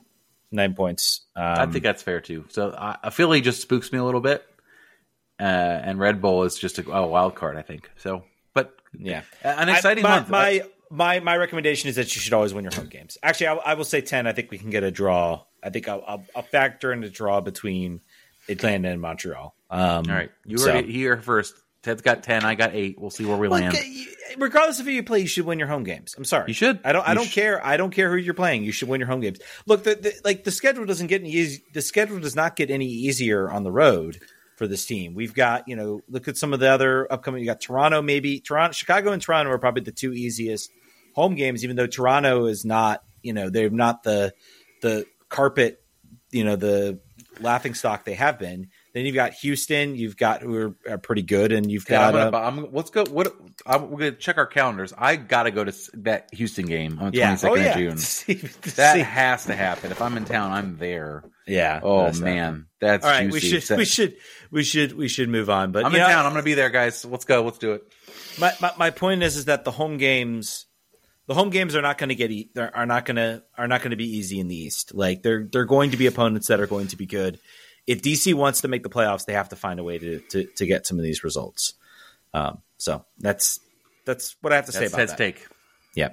Nine points. Um, I think that's fair too. So uh, Philly just spooks me a little bit, uh, and Red Bull is just a, a wild card. I think so. But yeah, an exciting I, my, month. My my my recommendation is that you should always win your home games. Actually, I, I will say ten. I think we can get a draw. I think I'll, I'll, I'll factor in a draw between Atlanta and Montreal. Um, All right, you so. were here first. Ted's got ten. I got eight. We'll see where we Look, land. Regardless of who you play, you should win your home games. I'm sorry, you should. I don't. You I don't sh- care. I don't care who you're playing. You should win your home games. Look, the, the, like the schedule doesn't get any easy. The schedule does not get any easier on the road for this team. We've got, you know, look at some of the other upcoming. You got Toronto, maybe Toronto, Chicago, and Toronto are probably the two easiest home games. Even though Toronto is not, you know, they're not the the carpet, you know, the laughing stock they have been. Then you've got Houston. You've got who are, are pretty good, and you've okay, got. I'm gonna, uh, I'm, let's go. What I'm, we're gonna check our calendars. I gotta go to that Houston game on the yeah. twenty-second oh, yeah. of June. See, that see. has to happen. If I'm in town, I'm there. Yeah. Oh that's man, that's all right. juicy. We should. Set. We should. We should. We should move on. But I'm in know, town. I'm gonna be there, guys. Let's go. Let's do it. My my, my point is is that the home games. The home games are not going to get e- are not going to are not going to be easy in the East. Like they're they're going to be opponents that are going to be good. If D C wants to make the playoffs, they have to find a way to to, to get some of these results. Um, so that's that's what I have to that's say about Ted's that. Take. Yeah.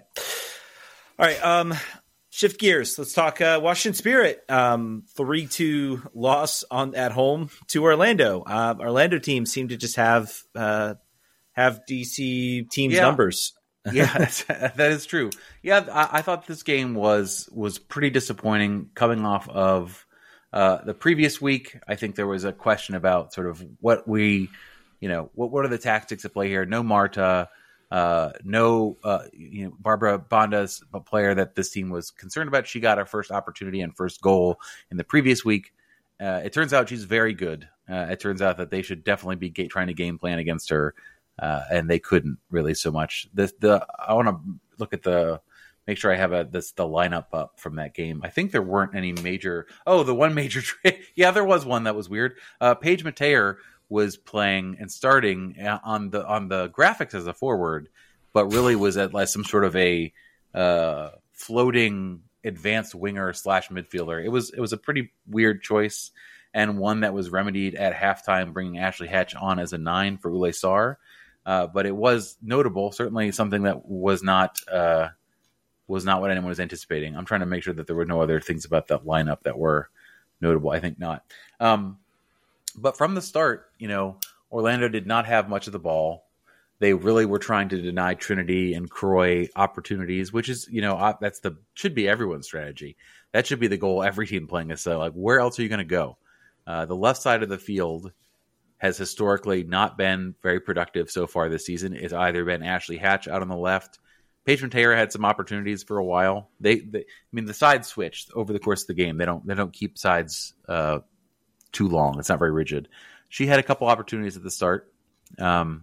All right. Um, shift gears. Let's talk uh, Washington Spirit. Um, three two loss on at home to Orlando. Uh, Orlando team seemed to just have uh, have D C teams' yeah. numbers. Yeah, that is true. Yeah, I, I thought this game was was pretty disappointing coming off of uh, the previous week. I think there was a question about sort of what we, you know, what what are the tactics at play here? No Marta, uh, no, uh, you know, Barbara Bonda's a player that this team was concerned about. She got her first opportunity and first goal in the previous week. Uh, it turns out she's very good. Uh, it turns out that they should definitely be ga- trying to game plan against her. Uh, and they couldn't really so much. The, the I want to look at the make sure I have a this the lineup up from that game. I think there weren't any major. Oh, the one major trade. Yeah, there was one that was weird. Uh, Paige Mateer was playing and starting on the on the graphics as a forward, but really was at like some sort of a uh, floating advanced winger slash midfielder. It was it was a pretty weird choice, and one that was remedied at halftime, bringing Ashley Hatch on as a nine for Ule Sar. Uh, but it was notable, certainly something that was not uh, was not what anyone was anticipating. I'm trying to make sure that there were no other things about that lineup that were notable. I think not. Um, but from the start, you know, Orlando did not have much of the ball. They really were trying to deny Trinity and Croy opportunities, which is, you know, that's the should be everyone's strategy. That should be the goal every team playing is so like, where else are you going to go? Uh, the left side of the field has historically not been very productive so far this season. It's either been Ashley Hatch out on the left. Paige Mateer had some opportunities for a while. They, they, I mean, the sides switched over the course of the game. They don't, they don't keep sides uh, too long. It's not very rigid. She had a couple opportunities at the start. Um,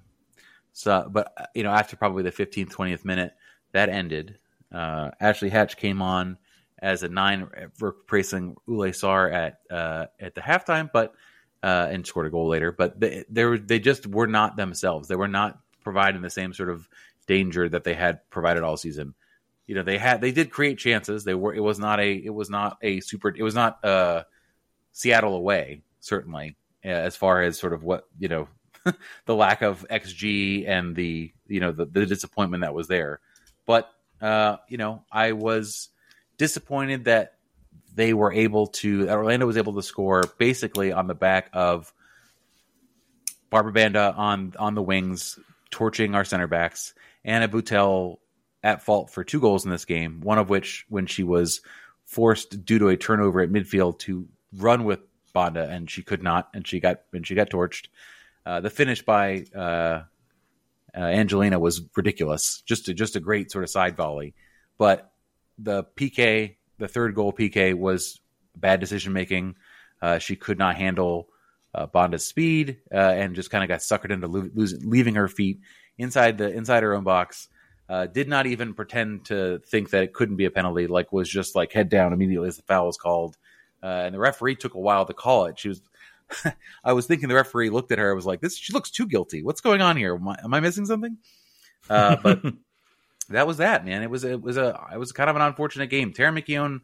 so, but you know, after probably the fifteenth, twentieth minute, that ended. Uh, Ashley Hatch came on as a nine, replacing Ule Sar at uh, at the halftime, but. Uh, and scored a goal later, but they they, were, they just were not themselves. They were not providing the same sort of danger that they had provided all season. You know, they had they did create chances. They were it was not a it was not a super it was not uh, Seattle away, certainly, as far as sort of what, you know, the lack of X G and the, you know, the, the disappointment that was there. But uh, you know, I was disappointed that they were able to Orlando was able to score basically on the back of Barbara Banda on on the wings, torching our center backs, Anna Butel at fault for two goals in this game, one of which when she was forced due to a turnover at midfield to run with Banda, and she could not, and she got and she got torched. Uh, the finish by uh, uh, Angelina was ridiculous, just a, just a great sort of side volley. But the P K, the third goal P K, was bad decision making. Uh, she could not handle uh, Banda's speed uh, and just kind of got suckered into lo- losing, leaving her feet inside the inside her own box. Uh, did not even pretend to think that it couldn't be a penalty, like was just like head down immediately as the foul was called. Uh, and the referee took a while to call it. She was, I was thinking the referee looked at her and was like, "This, she looks too guilty. What's going on here? Am I, am I missing something?" Uh, but that was that, man. It was, it was a, it was kind of an unfortunate game. Tara McKeown,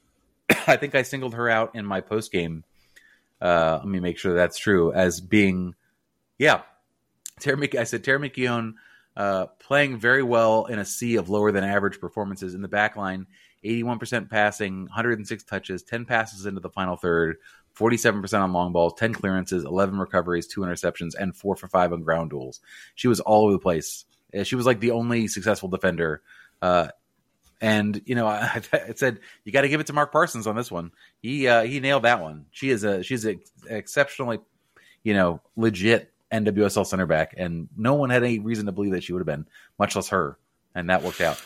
I think I singled her out in my post game. Uh, let me make sure that's true as being, yeah, Tara Mc, I said Tara McKeown, Uh, playing very well in a sea of lower than average performances in the back line. eighty-one percent passing, one hundred six touches, ten passes into the final third, forty-seven percent on long balls, ten clearances, eleven recoveries, two interceptions, and four for five on ground duels. She was all over the place. She was like the only successful defender. Uh, and, you know, I, I said, you got to give it to Mark Parsons on this one. He uh, he nailed that one. She is a She's a exceptionally, you know, legit N W S L center back, and no one had any reason to believe that she would have been, much less her, and that worked out.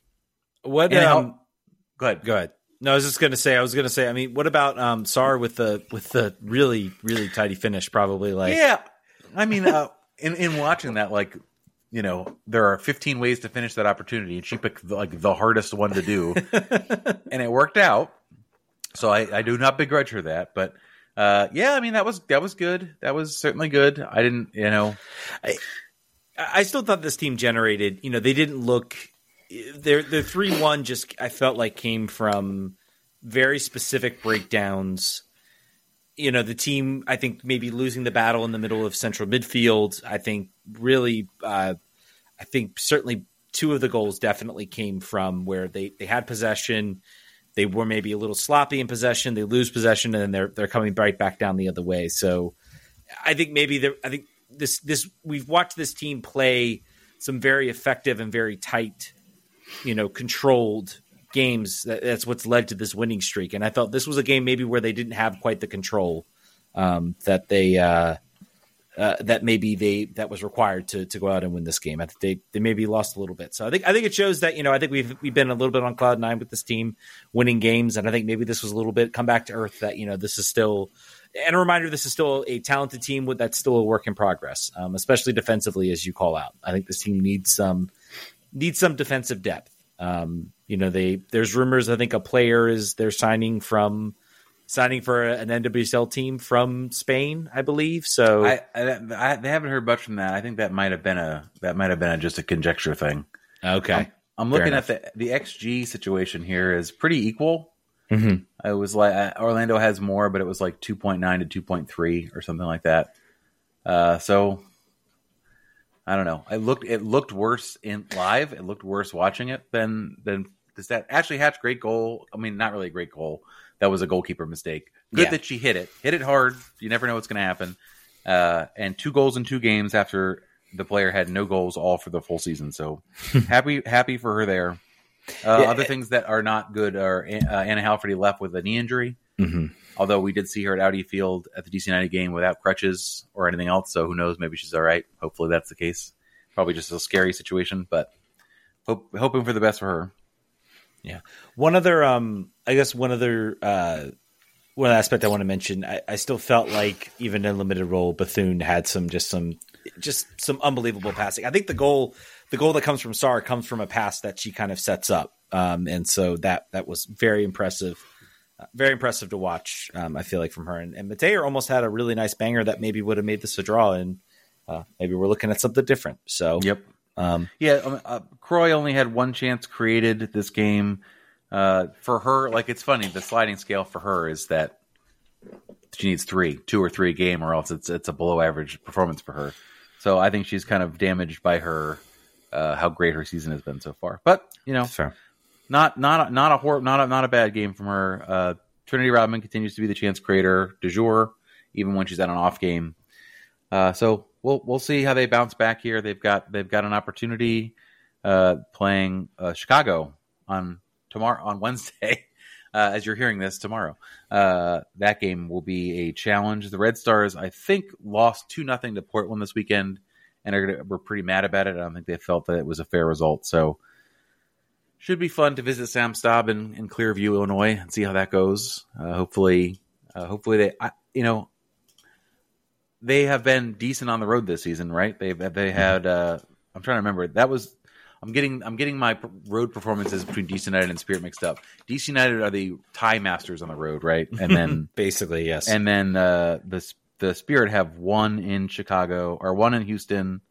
What? Um, go ahead. Go ahead. No, I was just going to say. I was going to say. I mean, what about um, Sar with the with the really really tidy finish? Probably like yeah. I mean, uh, in in watching that, like, you know, there are fifteen ways to finish that opportunity, and she picked the, like the hardest one to do, and it worked out. So I, I do not begrudge her that, but. Uh, yeah, I mean, that was, that was good. That was certainly good. I didn't, you know, I, I still thought this team generated, you know, they didn't look their, their three one just, I felt like came from very specific breakdowns. You know, the team, I think maybe losing the battle in the middle of central midfield. I think really, uh, I think certainly two of the goals definitely came from where they, they had possession. They were maybe a little sloppy in possession. They lose possession, and then they're they're coming right back down the other way. So, I think maybe I think this this we've watched this team play some very effective and very tight, you know, controlled games. That, that's what's led to this winning streak. And I thought this was a game maybe where they didn't have quite the control um, that they uh, uh, that maybe they that was required to to go out and win this game. I think they they maybe lost a little bit. So I think I think it shows that, you know, I think we've we've been a little bit on cloud nine with this team winning games, and I think maybe this was a little bit come back to earth that, you know, this is still, and a reminder, this is still a talented team with that's still a work in progress, um, especially defensively, as you call out. I think this team needs some needs some defensive depth. Um, you know, they there's rumors. I think a player is they're signing from. Signing for an N W S L team from Spain, I believe. So I, I, I they haven't heard much from that. I think that might have been a that might have been a, just a conjecture thing. Okay, I'm, I'm looking at the the X G situation here is pretty equal. Mm-hmm. It was like uh, Orlando has more, but it was like two point nine to two point three or something like that. Uh, so I don't know. It looked it looked worse in live. It looked worse watching it than than does that actually Hatch great goal. I mean, not really a great goal. That was a goalkeeper mistake. Good yeah. that she hit it. Hit it hard. You never know what's going to happen. Uh, and two goals in two games after the player had no goals all for the full season. So happy happy for her there. Uh, yeah. Other things that are not good are uh, Anna Halferty left with a knee injury. Mm-hmm. Although we did see her at Audi Field at the D C United game without crutches or anything else. So who knows? Maybe she's all right. Hopefully that's the case. Probably just a scary situation, but hope, hoping for the best for her. Yeah. One other, um, I guess one other, uh, one aspect I want to mention, I, I still felt like even in limited role, Bethune had some, just some, just some unbelievable passing. I think the goal, the goal that comes from Sar comes from a pass that she kind of sets up. Um, and so that, that was very impressive, uh, very impressive to watch. Um, I feel like from her and, and Mateer almost had a really nice banger that maybe would have made this a draw, and uh, maybe we're looking at something different. So, yep. Um, yeah, uh, Croy only had one chance created this game. Uh, for her, like it's funny, the sliding scale for her is that she needs three, two or three a game, or else it's it's a below average performance for her. So I think she's kind of damaged by her uh, how great her season has been so far. But you know, Fair. not not not a hor- not a not a bad game from her. Uh, Trinity Rodman continues to be the chance creator du jour, even when she's at an off game. Uh, so we'll we'll see how they bounce back here. They've got they've got an opportunity uh, playing uh, Chicago on tomorrow on Wednesday. Uh, as you're hearing this tomorrow, uh, that game will be a challenge. The Red Stars, I think, lost two nothing to Portland this weekend, and are gonna, were pretty mad about it. I don't think they felt that it was a fair result. So, should be fun to visit Sam Staub in, in Clearview, Illinois, and see how that goes. Uh, hopefully, uh, hopefully they, I, you know, they have been decent on the road this season, right? They they had. Uh, I'm trying to remember. That was. I'm getting I'm getting my road performances between D C United and Spirit mixed up. D C United are the tie masters on the road, right? And then basically, yes. And then uh, the the Spirit have one in Chicago or one in Houston,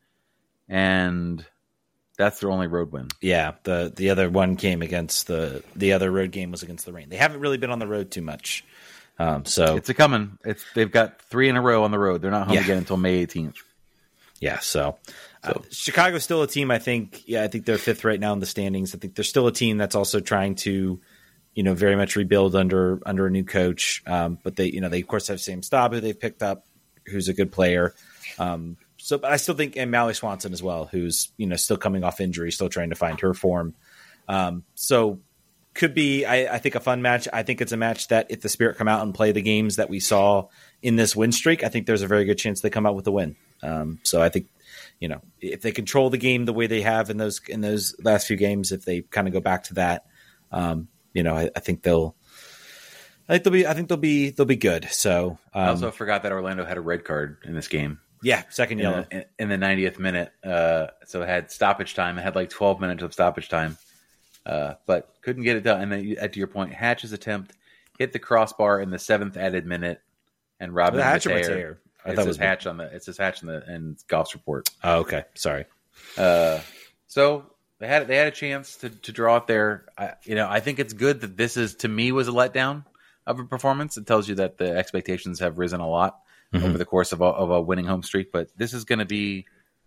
and that's their only road win. Yeah, the the other one came against the the other road game was against the Reign. They haven't really been on the road too much, um, so it's a coming. It's they've got three in a row on the road. They're not home yeah. again until May eighteenth. Yeah, so. Uh, Chicago's still a team, I think. Yeah, I think they're fifth right now in the standings. I think they're still a team that's also trying to, you know, very much rebuild under under a new coach. Um, but they, you know, they of course have Sam Staub, who they've picked up, who's a good player. Um, so, but I still think, and Mallory Swanson as well, who's you know still coming off injury, still trying to find her form. Um, so, could be, I, I think, a fun match. I think it's a match that if the Spirit come out and play the games that we saw in this win streak, I think there's a very good chance they come out with a win. Um, so, I think. You know, if they control the game the way they have in those in those last few games, if they kind of go back to that, um, you know, I, I think they'll, I think they'll be, I think they'll be, they'll be good. So um, I also forgot that Orlando had a red card in this game. Yeah, second yellow in the, in the ninetieth minute. Uh, so it had stoppage time. It had like twelve minutes of stoppage time, uh, but couldn't get it done. And then, to your point, Hatch's attempt hit the crossbar in the seventh added minute, and Robin Mateer. It says Hatch on the. It says Hatch in the in Golf's report. Oh, okay. Sorry. Uh, so they had they had a chance to, to draw it there. I, you know, I think it's good that this is to me was a letdown of a performance. It tells you that the expectations have risen a lot mm-hmm. over the course of a, of a winning home streak. But this is going to be,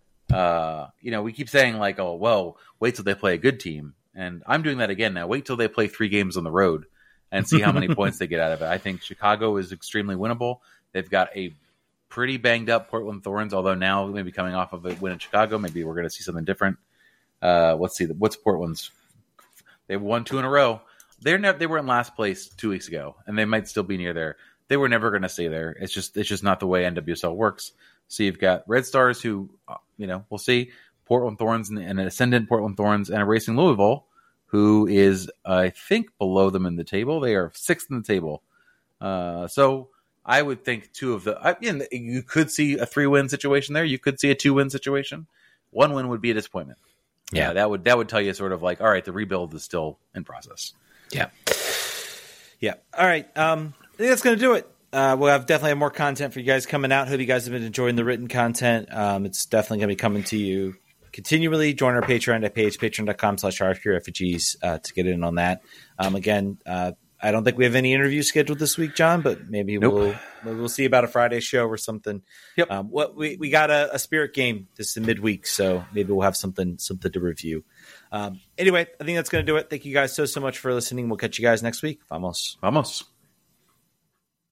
uh, you know, we keep saying like, oh, well, wait till they play a good team, and I'm doing that again now. Wait till they play three games on the road and see how many points they get out of it. I think Chicago is extremely winnable. They've got a pretty banged up Portland Thorns, although now maybe coming off of a win in Chicago, maybe we're going to see something different. Uh, let's see. What's Portland's? They've won two in a row. They're ne- They were in last place two weeks ago, and they might still be near there. They were never going to stay there. It's just it's just not the way N W S L works. So you've got Red Stars who, you know, we'll see. Portland Thorns and an ascendant Portland Thorns and a Racing Louisville, who is, I think, below them in the table. They are sixth in the table. Uh, so... I would think two of the I, you, know, you could see a three-win situation there. You could see a two-win situation. One win would be a disappointment. Yeah, uh, that would that would tell you sort of like, all right, the rebuild is still in process. Yeah, yeah. All right, um, I think that's going to do it. Uh, we'll have definitely have more content for you guys coming out. Hope you guys have been enjoying the written content. Um, it's definitely going to be coming to you continually. Join our Patreon page, patreon.com slash hardcorerefugees uh, to get in on that. Um, again. Uh, I don't think we have any interviews scheduled this week, John, but maybe nope. we'll maybe we'll see about a Friday show or something. Yep. Um, what we, we got a, a Spirit game this midweek, so maybe we'll have something something to review. Um, anyway, I think that's going to do it. Thank you guys so so much for listening. We'll catch you guys next week. Vamos. Vamos.